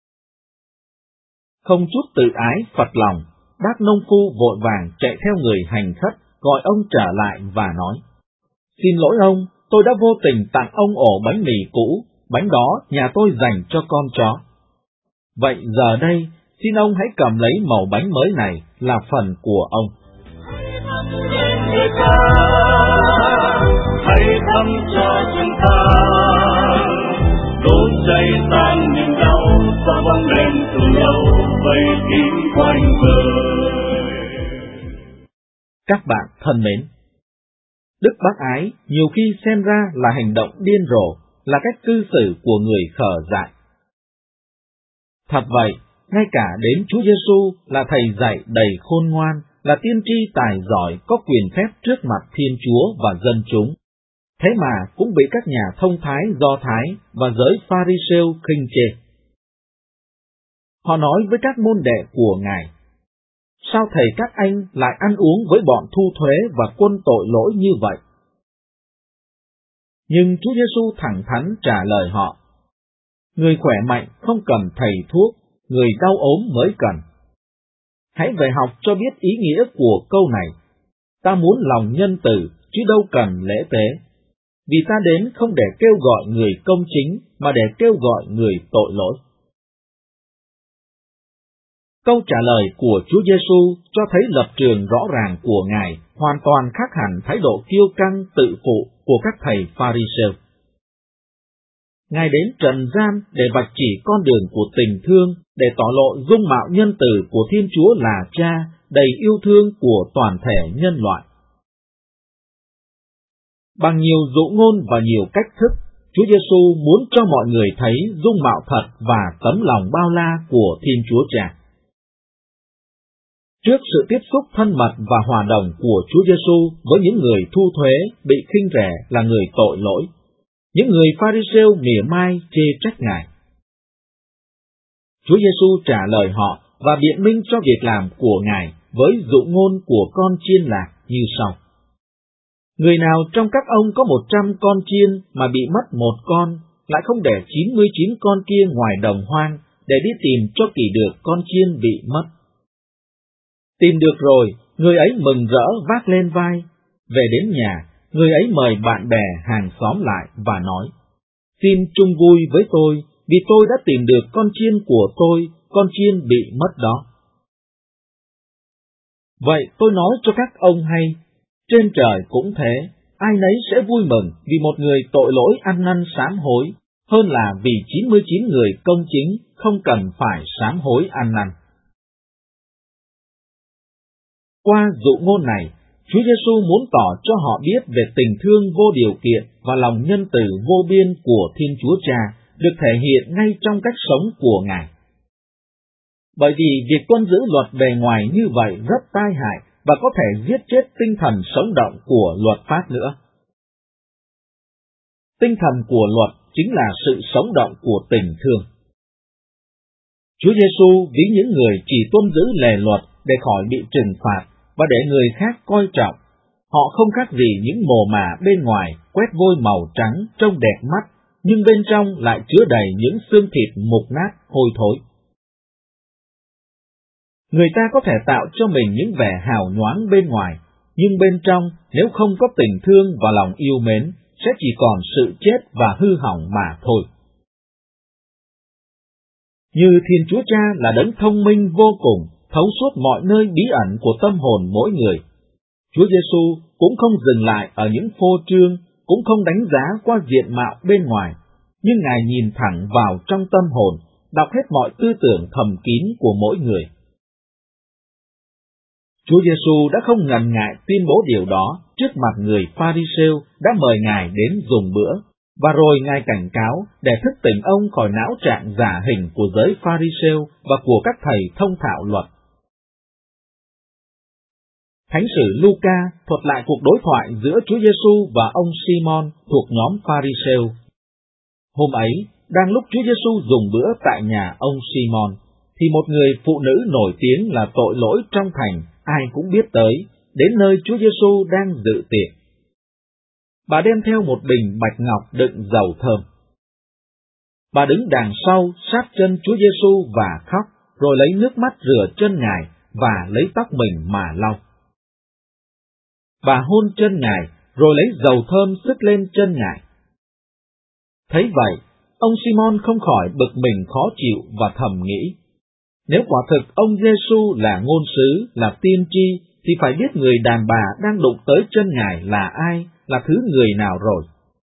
[SPEAKER 3] Không chút tự ái phật lòng, bác nông phu vội vàng chạy theo người hành khách, gọi ông trở lại và nói: Xin lỗi ông, tôi đã vô tình tặng ông ổ bánh mì cũ, bánh đó nhà tôi dành cho con chó. Vậy giờ đây, xin ông hãy cầm lấy mẩu bánh mới này là phần của ông.
[SPEAKER 5] Hãy thăm cho chúng ta, đốt cháy tan niềm đau, và bóng đèn từ lâu vây kín quanh đời.
[SPEAKER 3] Các bạn thân mến, đức bác ái nhiều khi xem ra là hành động điên rồ, là cách cư xử của người khờ dại. Thật vậy, ngay cả đến Chúa Giêsu là thầy dạy đầy khôn ngoan, là tiên tri tài giỏi có quyền phép trước mặt Thiên Chúa và dân chúng, thế mà cũng bị các nhà thông thái Do Thái và giới Pha-ri-sêu khinh chê. Họ nói với các môn đệ của Ngài: Sao thầy các anh lại ăn uống với bọn thu thuế và quân tội lỗi như vậy? Nhưng Chúa Giêsu thẳng thắn trả lời họ: Người khỏe mạnh không cần thầy thuốc, người đau ốm mới cần. Hãy về học cho biết ý nghĩa của câu này: Ta muốn lòng nhân từ, chứ đâu cần lễ tế. Vì ta đến không để kêu gọi người công chính, mà để kêu gọi người tội lỗi. Câu trả lời của Chúa Giêsu cho thấy lập trường rõ ràng của Ngài hoàn toàn khác hẳn thái độ kiêu căng tự phụ của các thầy Pha-ri-sêu. Ngài đến trần gian để vạch chỉ con đường của tình thương, để tỏ lộ dung mạo nhân từ của Thiên Chúa là Cha, đầy yêu thương của toàn thể nhân loại. Bằng nhiều dụ ngôn và nhiều cách thức, Chúa Giêsu muốn cho mọi người thấy dung mạo thật và tấm lòng bao la của Thiên Chúa Cha. Trước sự tiếp xúc thân mật và hòa đồng của Chúa Giêsu với những người thu thuế bị khinh rẻ là người tội lỗi, những người Pha-ri-sêu mỉa mai chê trách Ngài, Chúa Giêsu trả lời họ và biện minh cho việc làm của Ngài với dụ ngôn của con chiên lạc như sau: Người nào trong các ông có 100 con chiên mà bị mất một con, lại không để 99 con kia ngoài đồng hoang để đi tìm cho kỳ được con chiên bị mất. Tìm được rồi, người ấy mừng rỡ vác lên vai. Về đến nhà, người ấy mời bạn bè hàng xóm lại và nói: Xin chung vui với tôi, vì tôi đã tìm được con chiên của tôi, con chiên bị mất đó. Vậy tôi nói cho các ông hay, trên trời cũng thế, ai nấy sẽ vui mừng vì một người tội lỗi ăn năn sám hối, hơn là vì 99 người công chính không cần phải sám hối ăn năn. Qua dụ ngôn này, Chúa Giêsu muốn tỏ cho họ biết về tình thương vô điều kiện và lòng nhân từ vô biên của Thiên Chúa Cha được thể hiện ngay trong cách sống của Ngài. Bởi vì việc tuân giữ luật bề ngoài như vậy rất tai hại và có thể giết chết tinh thần sống động của luật pháp nữa. Tinh thần của luật chính là sự sống động của tình thương. Chúa Giêsu ví những người chỉ tuân giữ lề luật để khỏi bị trừng phạt và để người khác coi trọng. Họ không khác gì những mồ mả bên ngoài quét vôi màu trắng trông đẹp mắt, nhưng bên trong lại chứa đầy những xương thịt mục nát hôi thối. Người ta có thể tạo cho mình những vẻ hào nhoáng bên ngoài, nhưng bên trong nếu không có tình thương và lòng yêu mến, sẽ chỉ còn sự chết và hư hỏng mà thôi. Như Thiên Chúa Cha là đấng thông minh vô cùng, thấu suốt mọi nơi bí ẩn của tâm hồn mỗi người, Chúa Giêsu cũng không dừng lại ở những phô trương, cũng không đánh giá qua diện mạo bên ngoài, nhưng Ngài nhìn thẳng vào trong tâm hồn, đọc hết mọi tư tưởng thầm kín của mỗi người. Chúa Giêsu đã không ngần ngại tuyên bố điều đó trước mặt người Pha-ri-sêu đã mời Ngài đến dùng bữa, và rồi Ngài cảnh cáo để thức tỉnh ông khỏi não trạng giả hình của giới Pha-ri-sêu và của các thầy thông thạo luật. Thánh sử Luca thuật lại cuộc đối thoại giữa Chúa Giêsu và ông Simon thuộc nhóm Pha-ri-sêu. Hôm ấy, đang lúc Chúa Giêsu dùng bữa tại nhà ông Simon, thì một người phụ nữ nổi tiếng là tội lỗi trong thành, ai cũng biết tới, đến nơi Chúa Giêsu đang dự tiệc. Bà đem theo một bình bạch ngọc đựng dầu thơm. Bà đứng đằng sau sát chân Chúa Giêsu và khóc, rồi lấy nước mắt rửa chân Ngài và lấy tóc mình mà lau. Bà hôn chân Ngài, rồi lấy dầu thơm xức lên chân Ngài. Thấy vậy, ông Simon không khỏi bực mình khó chịu và thầm nghĩ, nếu quả thực ông Giêsu là ngôn sứ, là tiên tri, thì phải biết người đàn bà đang đụng tới chân Ngài là ai, là thứ người nào rồi.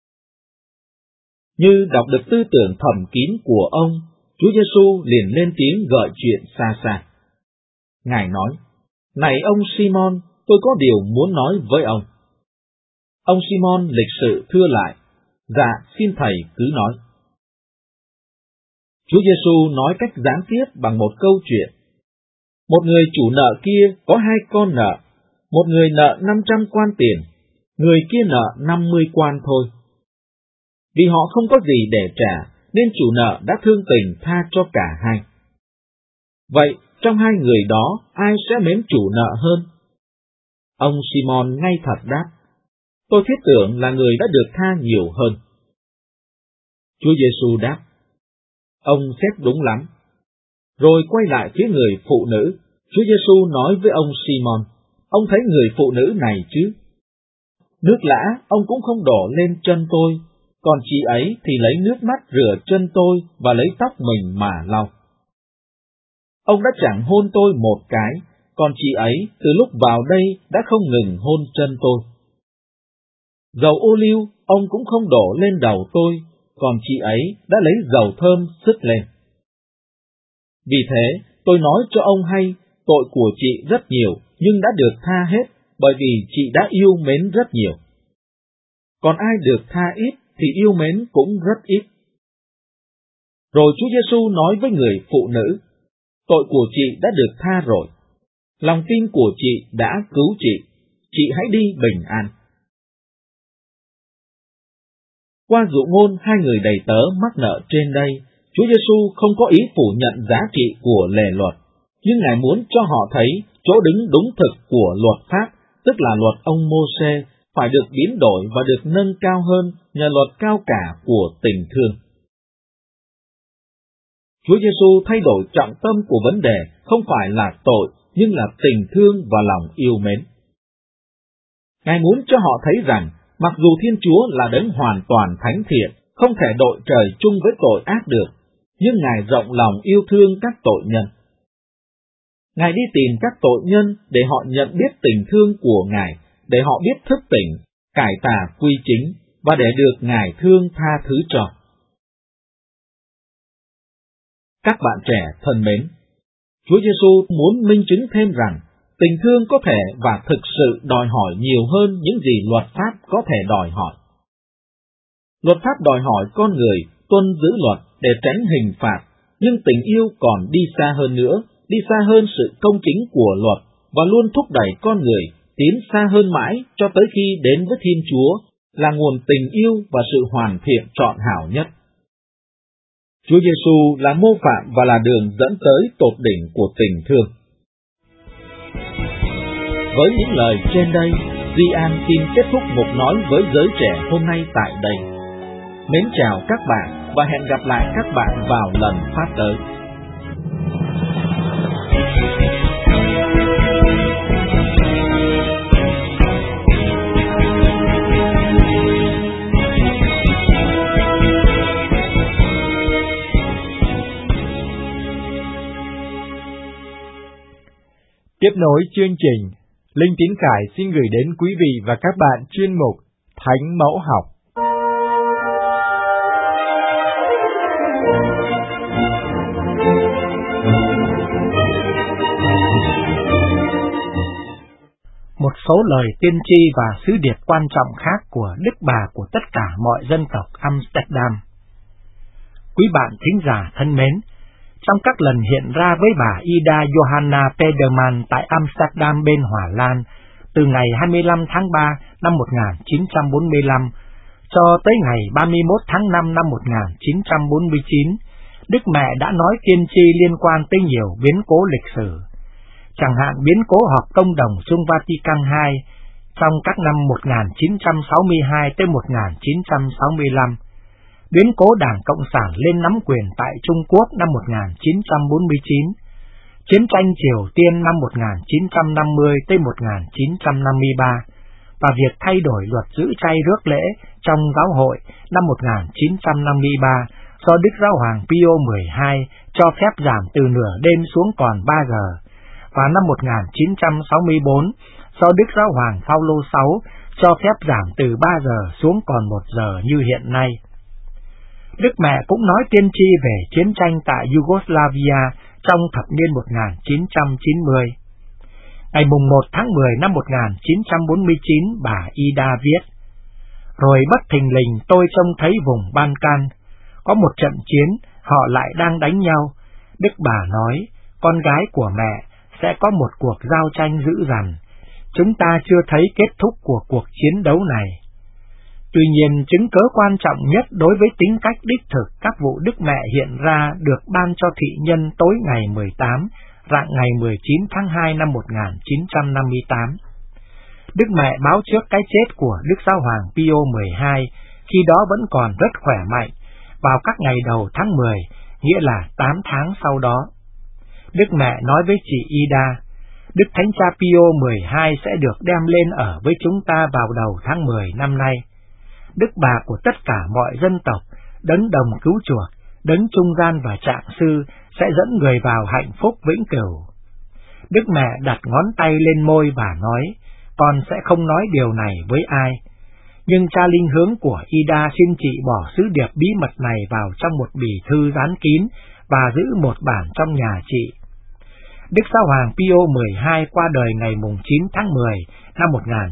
[SPEAKER 3] Như đọc được tư tưởng thầm kín của ông, Chúa Giêsu liền lên tiếng gợi chuyện xa xa. Ngài nói, này ông Simon, tôi có điều muốn nói với ông. Ông Simon lịch sự thưa lại, dạ xin thầy cứ nói. Chúa Giêsu nói cách gián tiếp bằng một câu chuyện. Một người chủ nợ kia có 2 con nợ, một người nợ 500 quan tiền, người kia nợ 50 quan thôi. Vì họ không có gì để trả, nên chủ nợ đã thương tình tha cho cả hai. Vậy, trong 2 người đó, ai sẽ mến chủ nợ hơn? Ông Simon ngay thật đáp, tôi thiết tưởng là người đã được tha nhiều hơn. Chúa Giêsu đáp, ông xét đúng lắm. Rồi quay lại phía người phụ nữ, Chúa Giêsu nói với ông Simon, ông thấy người phụ nữ này chứ? Nước lã ông cũng không đổ lên chân tôi, còn chị ấy thì lấy nước mắt rửa chân tôi và lấy tóc mình mà lau. Ông đã chẳng hôn tôi một cái, còn chị ấy từ lúc vào đây đã không ngừng hôn chân tôi. Dầu ô liu ông cũng không đổ lên đầu tôi, còn chị ấy đã lấy dầu thơm xức lên. Vì thế, tôi nói cho ông hay, tội của chị rất nhiều, nhưng đã được tha hết, bởi vì chị đã yêu mến rất nhiều. Còn ai được tha ít, thì yêu mến cũng rất ít. Rồi Chúa Giêsu nói với người phụ nữ, tội của chị đã được tha rồi. Lòng tin của chị đã cứu chị hãy đi bình an. Qua dụ ngôn 2 người đầy tớ mắc nợ trên đây, Chúa Giêsu không có ý phủ nhận giá trị của lề luật, nhưng Ngài muốn cho họ thấy chỗ đứng đúng thực của luật pháp, tức là luật ông Mô-sê, phải được biến đổi và được nâng cao hơn nhờ luật cao cả của tình thương. Chúa Giêsu thay đổi trọng tâm của vấn đề không phải là tội, nhưng là tình thương và lòng yêu mến. Ngài muốn cho họ thấy rằng, mặc dù Thiên Chúa là đấng hoàn toàn thánh thiện, không thể đội trời chung với tội ác được, nhưng Ngài rộng lòng yêu thương các tội nhân. Ngài đi tìm các tội nhân để họ nhận biết tình thương của Ngài, để họ biết thức tỉnh, cải tà quy chính, và để được Ngài thương tha thứ cho. Các bạn trẻ thân mến, Chúa Giêsu muốn minh chứng thêm rằng, tình thương có thể và thực sự đòi hỏi nhiều hơn những gì luật pháp có thể đòi hỏi. Luật pháp đòi hỏi con người tuân giữ luật để tránh hình phạt, nhưng tình yêu còn đi xa hơn nữa, đi xa hơn sự công chính của luật, và luôn thúc đẩy con người tiến xa hơn mãi cho tới khi đến với Thiên Chúa, là nguồn tình yêu và sự hoàn thiện trọn hảo nhất. Chúa Giêsu là mô phạm và là đường dẫn tới tột đỉnh của tình thương. Với những lời trên đây, Duy An xin kết thúc mục nói với giới trẻ hôm nay tại đây. Mến chào các bạn và hẹn gặp lại các bạn vào lần phát tới.
[SPEAKER 1] Tiếp nối chương trình, Linh Tín Khải xin gửi đến quý vị và các bạn chuyên mục Thánh Mẫu Học.
[SPEAKER 6] số lời tiên tri và sứ điệp quan trọng khác của Đức Bà của tất cả mọi dân tộc Amsterdam. Quý bạn thính giả thân mến, trong các lần hiện ra với bà Ida Johanna Pederman tại Amsterdam bên Hòa Lan, từ ngày 25 tháng 3 năm 1945 cho tới ngày 31 tháng 5 năm 1949, Đức Mẹ đã nói tiên tri liên quan tới nhiều biến cố lịch sử, chẳng hạn biến cố họp công đồng Chung Vatican II trong các năm 1962 tới 1965, biến cố Đảng Cộng sản lên nắm quyền tại Trung Quốc năm 1949, chiến tranh Triều Tiên năm 1950 tới 1953 và việc thay đổi luật giữ chay rước lễ trong giáo hội năm 1953 do Đức Giáo hoàng Pio XII cho phép giảm từ nửa đêm xuống còn 3 giờ, và năm 1964 do Đức Giáo hoàng Phaolô VI cho phép giảm từ 3 giờ xuống còn 1 giờ như hiện nay. Đức Mẹ cũng nói tiên tri về chiến tranh tại Yugoslavia trong thập niên 1990. Ngày 1 tháng 10 năm 1949, bà Ida viết: Rồi bất thình lình tôi trông thấy vùng Balkan, có một trận chiến, họ lại đang đánh nhau. Đức bà nói, con gái của mẹ sẽ có một cuộc giao tranh dữ dằn. Chúng ta chưa thấy kết thúc của cuộc chiến đấu này. Tuy nhiên, chứng cớ quan trọng nhất đối với tính cách đích thực các vụ Đức Mẹ hiện ra được ban cho thị nhân tối ngày 18, rạng ngày 19 tháng 2 năm 1958. Đức Mẹ báo trước cái chết của Đức Giáo hoàng Pio XII, khi đó vẫn còn rất khỏe mạnh, vào các ngày đầu tháng 10, nghĩa là 8 tháng sau đó. Đức Mẹ nói với chị Ida, Đức Thánh Cha Pio XII sẽ được đem lên ở với chúng ta vào đầu tháng 10 năm nay. Đức Bà của tất cả mọi dân tộc, đấng đồng cứu chuộc, đấng trung gian và trạng sư sẽ dẫn người vào hạnh phúc vĩnh cửu. Đức Mẹ đặt ngón tay lên môi và nói, con sẽ không nói điều này với ai. Nhưng cha linh hướng của Ida xin chị bỏ sứ điệp bí mật này vào trong một bì thư dán kín và giữ một bản trong nhà chị. Đức Giáo hoàng Pio XII qua đời ngày 9 tháng 10 năm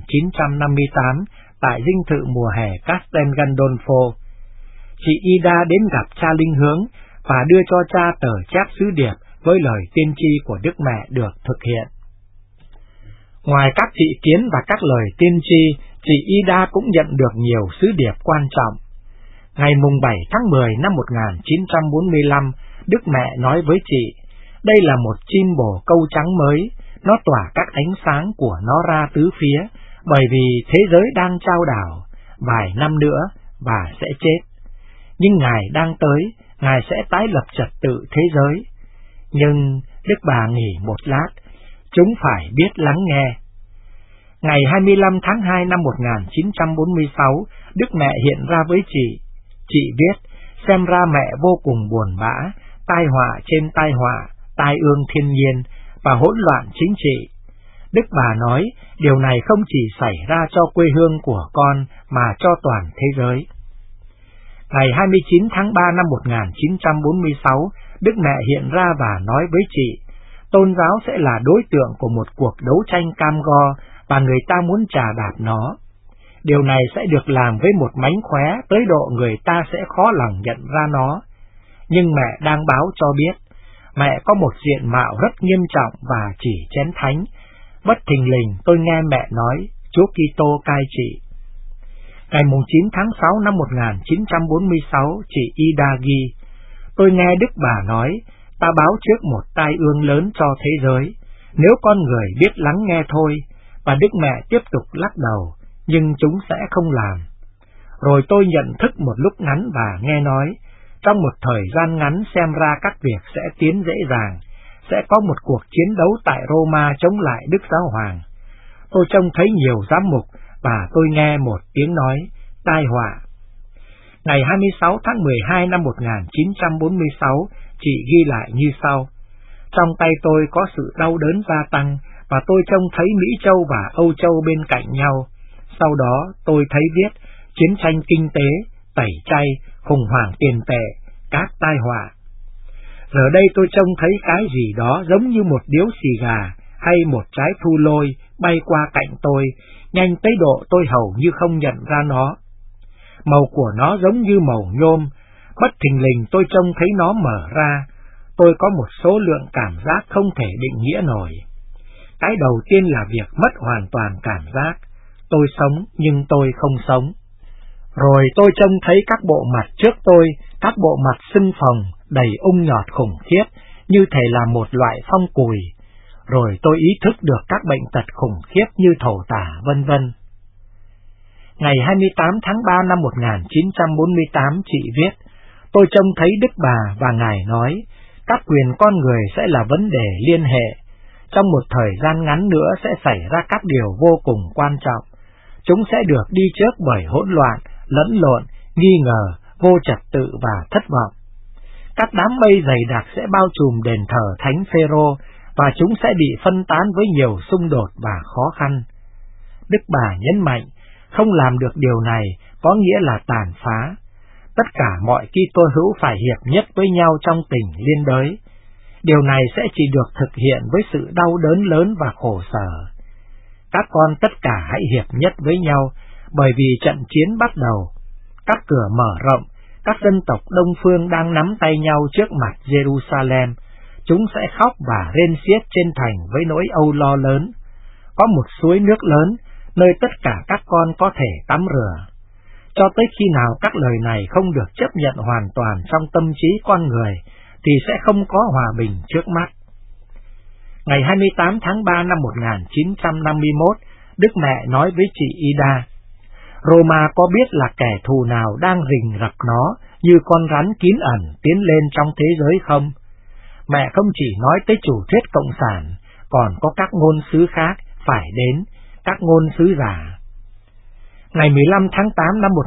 [SPEAKER 6] 1958 tại dinh thự mùa hè Castel Gandolfo. Chị Ida đến gặp cha linh hướng và đưa cho cha tờ chép sứ điệp với lời tiên tri của Đức Mẹ được thực hiện. Ngoài các thị kiến và các lời tiên tri, chị Ida cũng nhận được nhiều sứ điệp quan trọng. Ngày 7 tháng 10 năm 1945, Đức Mẹ nói với chị, đây là một chim bồ câu trắng mới, nó tỏa các ánh sáng của nó ra tứ phía, bởi vì thế giới đang chao đảo, vài năm nữa và sẽ chết. Nhưng Ngài đang tới, Ngài sẽ tái lập trật tự thế giới. Nhưng Đức Bà nghỉ một lát, chúng phải biết lắng nghe. Ngày 25 tháng 2 năm 1946, Đức Mẹ hiện ra với chị. Chị viết, xem ra mẹ vô cùng buồn bã, tai họa trên tai họa, tai ương thiên nhiên và hỗn loạn chính trị. Đức Bà nói, điều này không chỉ xảy ra cho quê hương của con mà cho toàn thế giới. Ngày 29 tháng 3 năm 1946, Đức Mẹ hiện ra và nói với chị, tôn giáo sẽ là đối tượng của một cuộc đấu tranh cam go và người ta muốn trà đạp nó. Điều này sẽ được làm với một mánh khóe tới độ người ta sẽ khó lòng nhận ra nó. Nhưng mẹ đang báo cho biết, mẹ có một diện mạo rất nghiêm trọng và chỉ chén thánh. Bất thình lình tôi nghe mẹ nói, Chúa Kitô cai trị. Ngày 9 tháng 6 năm 1946, chị Ida ghi, tôi nghe Đức Bà nói, ta báo trước một tai ương lớn cho thế giới, nếu con người biết lắng nghe thôi. Và Đức Mẹ tiếp tục lắc đầu, nhưng chúng sẽ không làm. Rồi tôi nhận thức một lúc ngắn và nghe nói, trong một thời gian ngắn xem ra các việc sẽ tiến dễ dàng, sẽ có một cuộc chiến đấu tại Roma chống lại Đức Giáo Hoàng. Tôi trông thấy nhiều giám mục và tôi nghe một tiếng nói, tai họa. Ngày 26 tháng 12 năm 1946, chị ghi lại như sau, trong tay tôi có sự đau đớn gia tăng và tôi trông thấy Mỹ Châu và Âu Châu bên cạnh nhau. Sau đó tôi thấy viết chiến tranh kinh tế, tẩy chay, khủng hoảng tiền tệ, các tai họa. Giờ đây tôi trông thấy cái gì đó giống như một điếu xì gà hay một trái thu lôi bay qua cạnh tôi, nhanh tới độ tôi hầu như không nhận ra nó. Màu của nó giống như màu nhôm, bất thình lình tôi trông thấy nó mở ra. Tôi có một số lượng cảm giác không thể định nghĩa nổi. Cái đầu tiên là việc mất hoàn toàn cảm giác. Tôi sống nhưng tôi không sống. Rồi tôi trông thấy các bộ mặt trước tôi, các bộ mặt sưng phồng, đầy ung nhọt khủng khiếp, như thể là một loại phong cùi. Rồi tôi ý thức được các bệnh tật khủng khiếp như thổ tả, vân vân. Ngày 28 tháng 3 năm 1948, chị viết, tôi trông thấy Đức Bà và Ngài nói, các quyền con người sẽ là vấn đề liên hệ. Trong một thời gian ngắn nữa sẽ xảy ra các điều vô cùng quan trọng. Chúng sẽ được đi trước bởi hỗn loạn, lẫn lộn, nghi ngờ, vô trật tự và thất vọng. Các đám mây dày đặc sẽ bao trùm đền thờ Thánh Phêrô và chúng sẽ bị phân tán với nhiều xung đột và khó khăn. Đức Bà nhấn mạnh, không làm được điều này có nghĩa là tàn phá. Tất cả mọi Kitô hữu phải hiệp nhất với nhau trong tình liên đới. Điều này sẽ chỉ được thực hiện với sự đau đớn lớn và khổ sở. Các con tất cả hãy hiệp nhất với nhau, bởi vì trận chiến bắt đầu. Các cửa mở rộng, các dân tộc Đông Phương đang nắm tay nhau trước mặt Jerusalem. Chúng sẽ khóc và rên xiết trên thành với nỗi âu lo lớn. Có một suối nước lớn, nơi tất cả các con có thể tắm rửa. Cho tới khi nào các lời này không được chấp nhận hoàn toàn trong tâm trí con người, thì sẽ không có hòa bình trước mắt. Ngày 28 tháng 3 năm 1951, Đức Mẹ nói với chị Ida, Roma có biết là kẻ thù nào đang rình rập nó như con rắn kín ẩn tiến lên trong thế giới không? Mẹ không chỉ nói tới chủ thuyết cộng sản, còn có các ngôn sứ khác phải đến, các ngôn sứ giả. Ngày 15 tháng 8 năm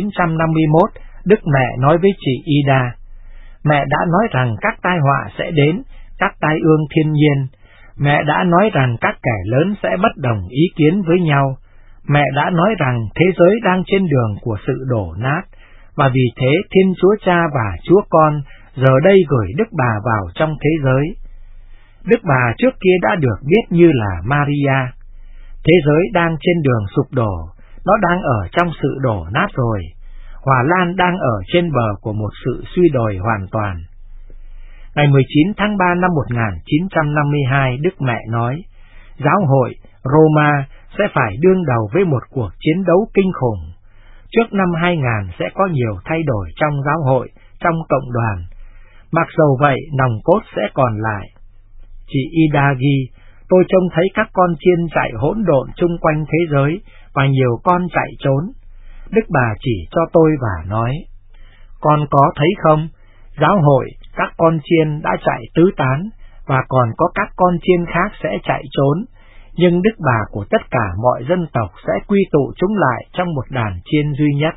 [SPEAKER 6] 1951, Đức Mẹ nói với chị Ida, mẹ đã nói rằng các tai họa sẽ đến, các tai ương thiên nhiên. Mẹ đã nói rằng các kẻ lớn sẽ bất đồng ý kiến với nhau. Mẹ đã nói rằng thế giới đang trên đường của sự đổ nát, và vì thế Thiên Chúa Cha và Chúa Con giờ đây gửi Đức Bà vào trong thế giới. Đức Bà trước kia đã được biết như là Maria. Thế giới đang trên đường sụp đổ, nó đang ở trong sự đổ nát rồi. Hòa Lan đang ở trên bờ của một sự suy đồi hoàn toàn. Ngày 19 tháng 3 năm 1952, Đức Mẹ nói, giáo hội Roma sẽ phải đương đầu với một cuộc chiến đấu kinh khủng. Trước năm 2000 sẽ có nhiều thay đổi trong giáo hội, trong cộng đoàn. Mặc dầu vậy, nòng cốt sẽ còn lại. Chị Ida ghi, tôi trông thấy các con chiên chạy hỗn độn chung quanh thế giới và nhiều con chạy trốn. Đức Bà chỉ cho tôi và nói, con có thấy không, giáo hội, các con chiên đã chạy tứ tán, và còn có các con chiên khác sẽ chạy trốn, nhưng Đức Bà của tất cả mọi dân tộc sẽ quy tụ chúng lại trong một đàn chiên duy nhất.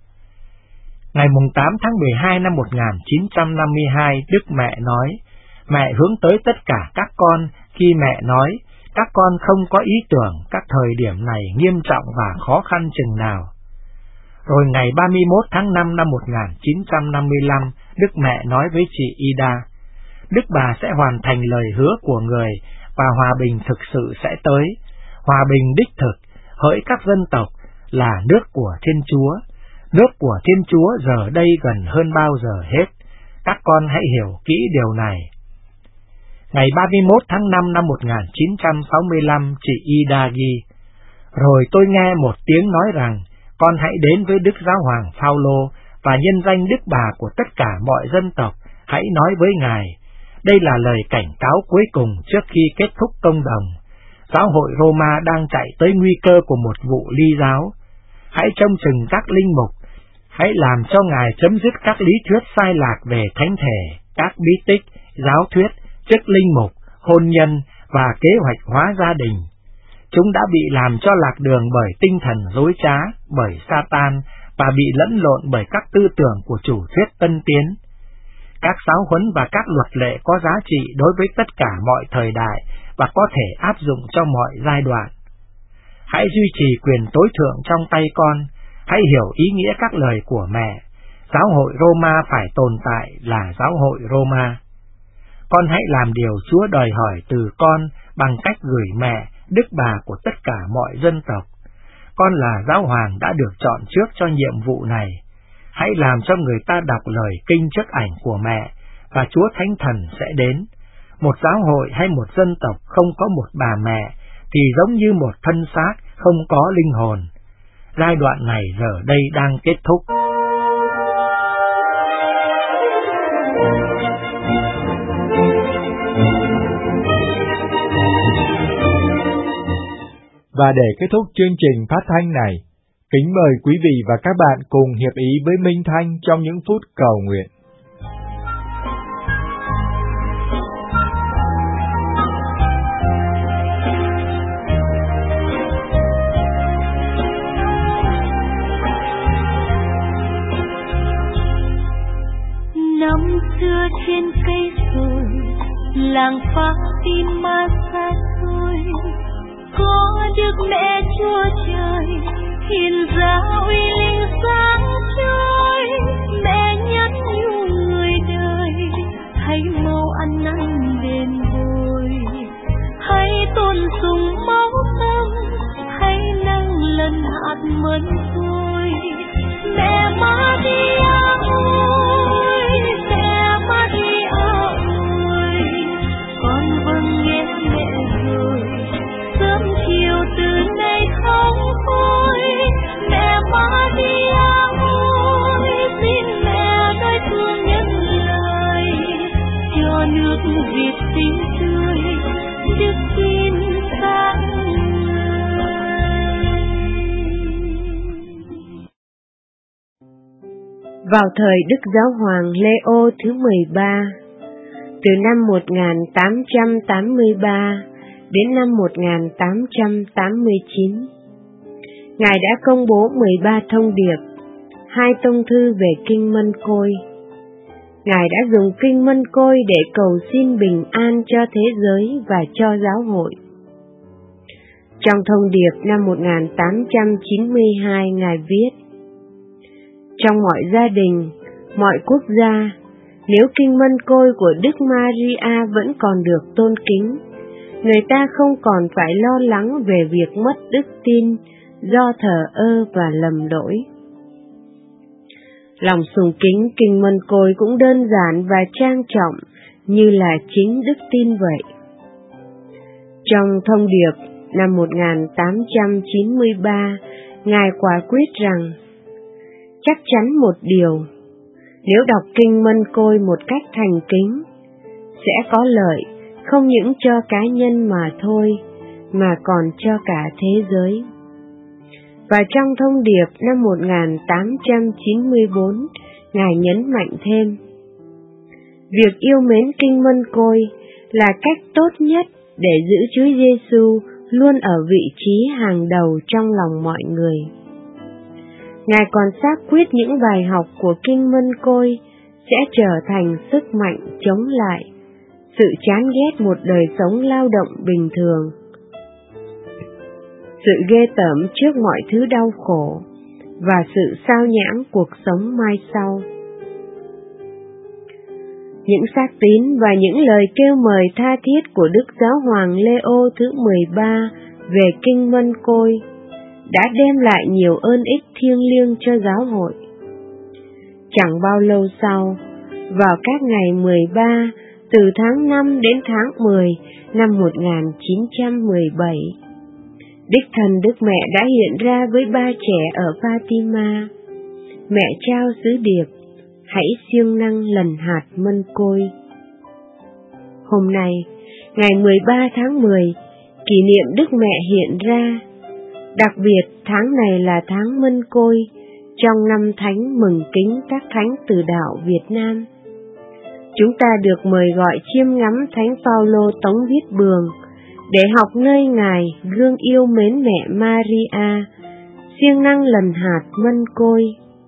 [SPEAKER 6] Ngày 8 tháng 12 năm 1952, Đức Mẹ nói, mẹ hướng tới tất cả các con khi mẹ nói, các con không có ý tưởng các thời điểm này nghiêm trọng và khó khăn chừng nào. Rồi ngày 31 tháng 5 năm 1955, Đức Mẹ nói với chị Ida, Đức Bà sẽ hoàn thành lời hứa của người và hòa bình thực sự sẽ tới. Hòa bình đích thực, hỡi các dân tộc, là nước của Thiên Chúa. Nước của Thiên Chúa giờ đây gần hơn bao giờ hết. Các con hãy hiểu kỹ điều này. Ngày 31 tháng 5 năm 1965, chị Ida ghi, rồi tôi nghe một tiếng nói rằng, con hãy đến với Đức Giáo hoàng Phaolô và nhân danh Đức Bà của tất cả mọi dân tộc, hãy nói với Ngài. Đây là lời cảnh cáo cuối cùng trước khi kết thúc công đồng. Giáo hội Roma đang chạy tới nguy cơ của một vụ ly giáo. Hãy trông chừng các linh mục, hãy làm cho Ngài chấm dứt các lý thuyết sai lạc về thánh thể, các bí tích, giáo thuyết, chức linh mục, hôn nhân và kế hoạch hóa gia đình. Chúng đã bị làm cho lạc đường bởi tinh thần dối trá, bởi Satan và bị lẫn lộn bởi các tư tưởng của chủ thuyết tân tiến. Các giáo huấn và các luật lệ có giá trị đối với tất cả mọi thời đại và có thể áp dụng cho mọi giai đoạn. Hãy duy trì quyền tối thượng trong tay con, hãy hiểu ý nghĩa các lời của mẹ. Giáo hội Roma phải tồn tại là giáo hội Roma. Con hãy làm điều Chúa đòi hỏi từ con bằng cách gửi mẹ, đức bà của tất cả mọi dân tộc. Con là giáo hoàng đã được chọn trước cho nhiệm vụ này. Hãy làm cho người ta đọc lời kinh trước ảnh của mẹ, và Chúa Thánh Thần sẽ đến. Một giáo hội hay một dân tộc không có một bà mẹ thì giống như một thân xác không có linh hồn. Giai đoạn này giờ đây đang kết thúc.
[SPEAKER 1] Và để kết thúc chương trình phát thanh này, kính mời quý vị và các bạn cùng hiệp ý với Minh Thanh trong những phút cầu nguyện.
[SPEAKER 2] Năm xưa trên cây rồi, làng Fatima xa xôi, có Đức Mẹ Chúa Trời hiện ra uy linh sáng trôi. Mẹ nhắn nhủ người đời, hãy mau ăn năn đền bồi, hãy tôn sùng máu tâm, hãy nâng lần hạt mân thôi. Mẹ Maria ơi, mẹ Maria ơi, con vâng nghe mẹ rồi, sớm chiều từ nay không thôi. Mẹ Maria ơi, xin mẹ nói thương nhân lời, cho nước Việt xinh tươi, đức tin sáng ngời.
[SPEAKER 7] Vào thời Đức Giáo hoàng Leo thứ 13, từ năm 1883 đến năm 1889, Ngài đã công bố 13 thông điệp, 2 tông thư về Kinh Mân Côi. Ngài đã dùng Kinh Mân Côi để cầu xin bình an cho thế giới và cho giáo hội. Trong thông điệp năm 1892, Ngài viết: trong mọi gia đình, mọi quốc gia, nếu Kinh Mân Côi của Đức Maria vẫn còn được tôn kính, người ta không còn phải lo lắng về việc mất đức tin do thờ ơ và lầm lỗi. Lòng sùng kính Kinh Mân Côi cũng đơn giản và trang trọng như là chính đức tin vậy. Trong thông điệp năm 1893, Ngài quả quyết rằng chắc chắn một điều, nếu đọc Kinh Mân Côi một cách thành kính, sẽ có lợi không những cho cá nhân mà thôi, mà còn cho cả thế giới. Và trong thông điệp năm 1894, Ngài nhấn mạnh thêm: việc yêu mến Kinh Mân Côi là cách tốt nhất để giữ Chúa Giêsu luôn ở vị trí hàng đầu trong lòng mọi người. Ngài còn xác quyết những bài học của Kinh Mân Côi sẽ trở thành sức mạnh chống lại sự chán ghét một đời sống lao động bình thường, sự ghê tởm trước mọi thứ đau khổ và sự sao nhãng cuộc sống mai sau. Những xác tín và những lời kêu mời tha thiết của Đức Giáo hoàng Leo thứ 13 về Kinh Mân Côi đã đem lại nhiều ơn ích thiêng liêng cho giáo hội. Chẳng bao lâu sau, vào các ngày 13 từ tháng 5 đến tháng 10 năm 1917, đích thần Đức Mẹ đã hiện ra với 3 trẻ ở Fatima. Mẹ trao sứ điệp: hãy siêng năng lần hạt mân côi. Hôm nay, ngày 13 tháng 10, kỷ niệm Đức Mẹ hiện ra. Đặc biệt, tháng này là tháng Mân Côi, trong năm thánh mừng kính các thánh từ đạo Việt Nam. Chúng ta được mời gọi chiêm ngắm Thánh Phaolô Tống Viết Bường để học nơi Ngài gương yêu mến mẹ Maria, siêng năng lần hạt Mân Côi.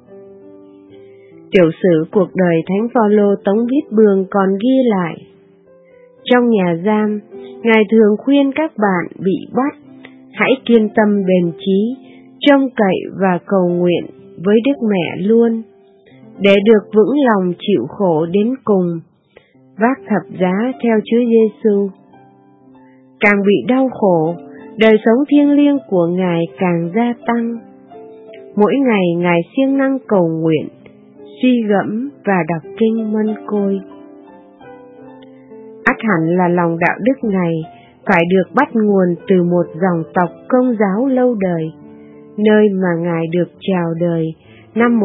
[SPEAKER 7] Tiểu sử cuộc đời Thánh Phaolô Tống Viết Bường còn ghi lại: trong nhà giam, Ngài thường khuyên các bạn bị bắt hãy kiên tâm bền chí, trông cậy và cầu nguyện với Đức Mẹ luôn, để được vững lòng chịu khổ đến cùng, vác thập giá theo Chúa Giêsu. càng bị đau khổ, đời sống thiêng liêng của Ngài càng gia tăng. Mỗi ngày Ngài siêng năng cầu nguyện, suy gẫm và đọc kinh Mân Côi. Ắt hẳn là lòng đạo đức này phải được bắt nguồn từ một dòng tộc Công giáo lâu đời, nơi mà Ngài được chào đời năm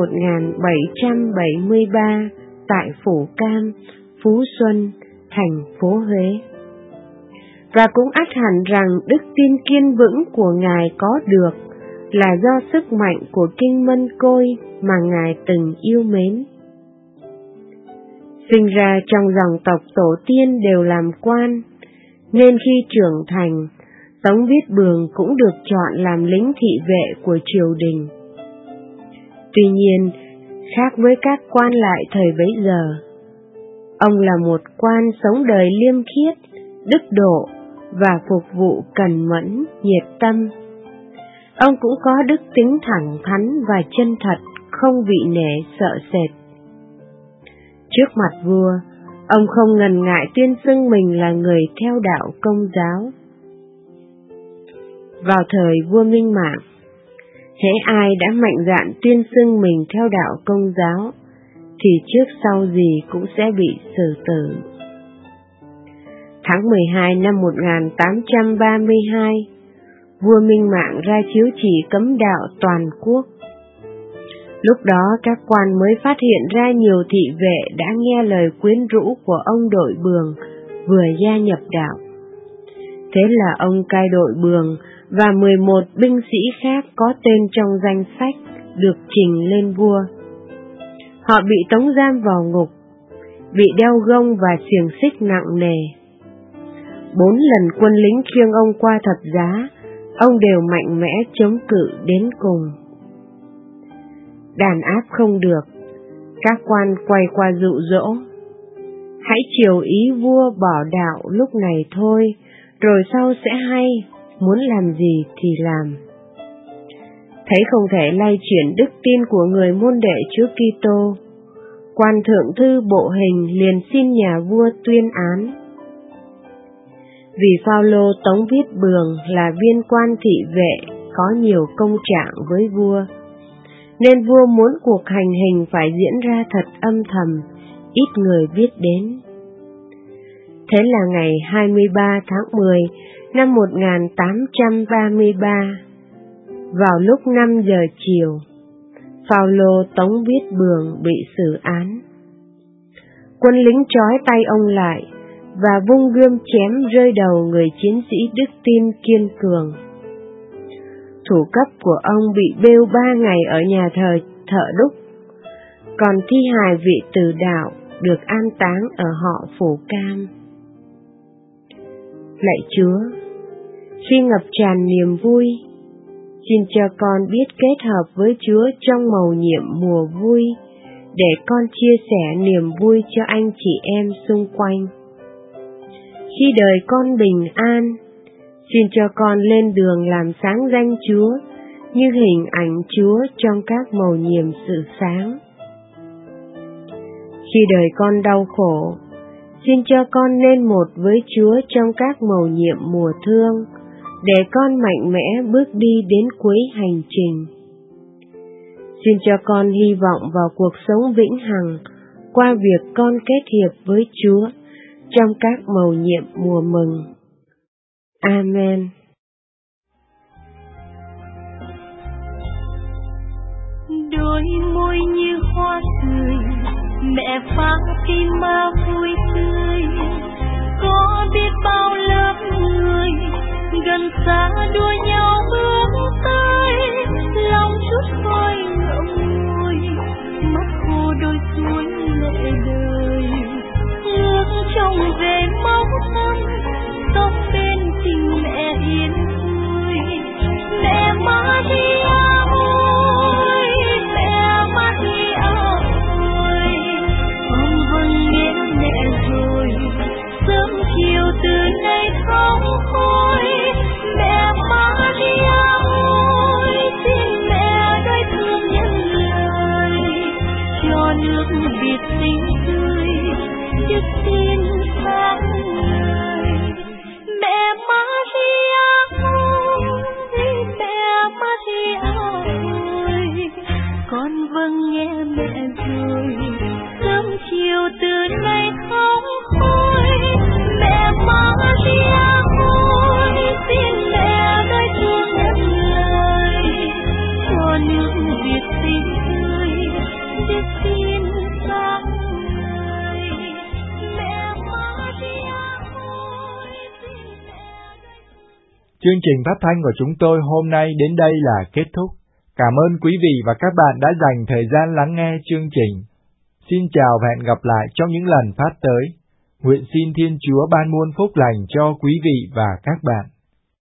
[SPEAKER 7] 1773 tại Phủ Cam, Phú Xuân, thành phố Huế. Và cũng ắt hẳn rằng đức tin kiên vững của Ngài có được là do sức mạnh của kinh Mân Côi mà Ngài từng yêu mến. Sinh ra trong dòng tộc tổ tiên đều làm quan, nên khi trưởng thành, Tống Viết Bường cũng được chọn làm lính thị vệ của triều đình. Tuy nhiên, khác với các quan lại thời bấy giờ, ông là một quan sống đời liêm khiết, đức độ và phục vụ cần mẫn, nhiệt tâm. Ông cũng có đức tính thẳng thắn và chân thật, không vị nể sợ sệt. Trước mặt vua, ông không ngần ngại tuyên xưng mình là người theo đạo Công giáo. Vào thời vua Minh Mạng, hễ ai đã mạnh dạn tuyên xưng mình theo đạo Công giáo, thì trước sau gì cũng sẽ bị xử tử. Tháng 12 năm 1832, vua Minh Mạng ra chiếu chỉ cấm đạo toàn quốc. Lúc đó các quan mới phát hiện ra nhiều thị vệ đã nghe lời quyến rũ của ông Đội Bường vừa gia nhập đạo. Thế là ông cai Đội Bường và 11 binh sĩ khác có tên trong danh sách được trình lên vua. Họ bị tống giam vào ngục, bị đeo gông và xiềng xích nặng nề. 4 lần quân lính khiêng ông qua thập giá, ông đều mạnh mẽ chống cự đến cùng. Đàn áp không được, các quan quay qua dụ dỗ: hãy chiều ý vua bỏ đạo lúc này thôi, rồi sau sẽ hay, muốn làm gì thì làm. Thấy không thể lay chuyển đức tin của người môn đệ Chúa Kitô, quan thượng thư bộ hình liền xin nhà vua tuyên án. Vì Phao-lô Tống Viết Bường là viên quan thị vệ có nhiều công trạng với vua, nên vua muốn cuộc hành hình phải diễn ra thật âm thầm, ít người biết đến. Thế là ngày 23 tháng 10 năm 1833, vào lúc 5 giờ chiều, Phao-lô Tống Viết Bường bị xử án. Quân lính trói tay ông lại và vung gươm chém rơi đầu người chiến sĩ đức tin kiên cường. Thủ cấp của ông bị bêu 3 ngày ở nhà thờ Thợ Đúc, còn thi hài vị tử đạo được an táng ở họ Phủ Cam. Lạy Chúa, khi ngập tràn niềm vui, xin cho con biết kết hợp với Chúa trong mầu nhiệm mùa vui, để con chia sẻ niềm vui cho anh chị em xung quanh. Khi đời con bình an, xin cho con lên đường làm sáng danh Chúa như hình ảnh Chúa trong các mầu nhiệm sự sáng. Khi đời con đau khổ, xin cho con nên một với Chúa trong các mầu nhiệm mùa thương, để con mạnh mẽ bước đi đến cuối hành trình. Xin cho con hy vọng vào cuộc sống vĩnh hằng qua việc con kết hiệp với Chúa trong các mầu nhiệm mùa mừng. Amen.
[SPEAKER 2] Đôi môi như hoa tươi, mẹ Fatima vui tươi. Có biết bao lớp người gần xa đua nhau hướng tới, lòng chút khói ngậm ngùi, mắt khô đôi suối lệ đời. Ước trông về máu thắm, sống bên tình mẹ yên vui. Mẹ Maria ơi, mẹ Maria ơi, con vâng nghe mẹ rồi, sớm chiều từ nay không khói. Mẹ Maria ơi, xin mẹ đôi thương nhân lời, cho nước Việt nghe mẹ rồi, sớm chiều từ nay không khói. Mẹ Maria ơi, xin mẹ nói thương em lời, cho những việc xinh tươi để xin sáng người. Mẹ Maria ơi, xin mẹ nói thương.
[SPEAKER 1] Chương trình phát thanh của chúng tôi hôm nay đến đây là kết thúc. Cảm ơn quý vị và các bạn đã dành thời gian lắng nghe chương trình. Xin chào và hẹn gặp lại trong những lần phát tới. Nguyện xin Thiên Chúa ban muôn phúc lành cho quý vị và các bạn.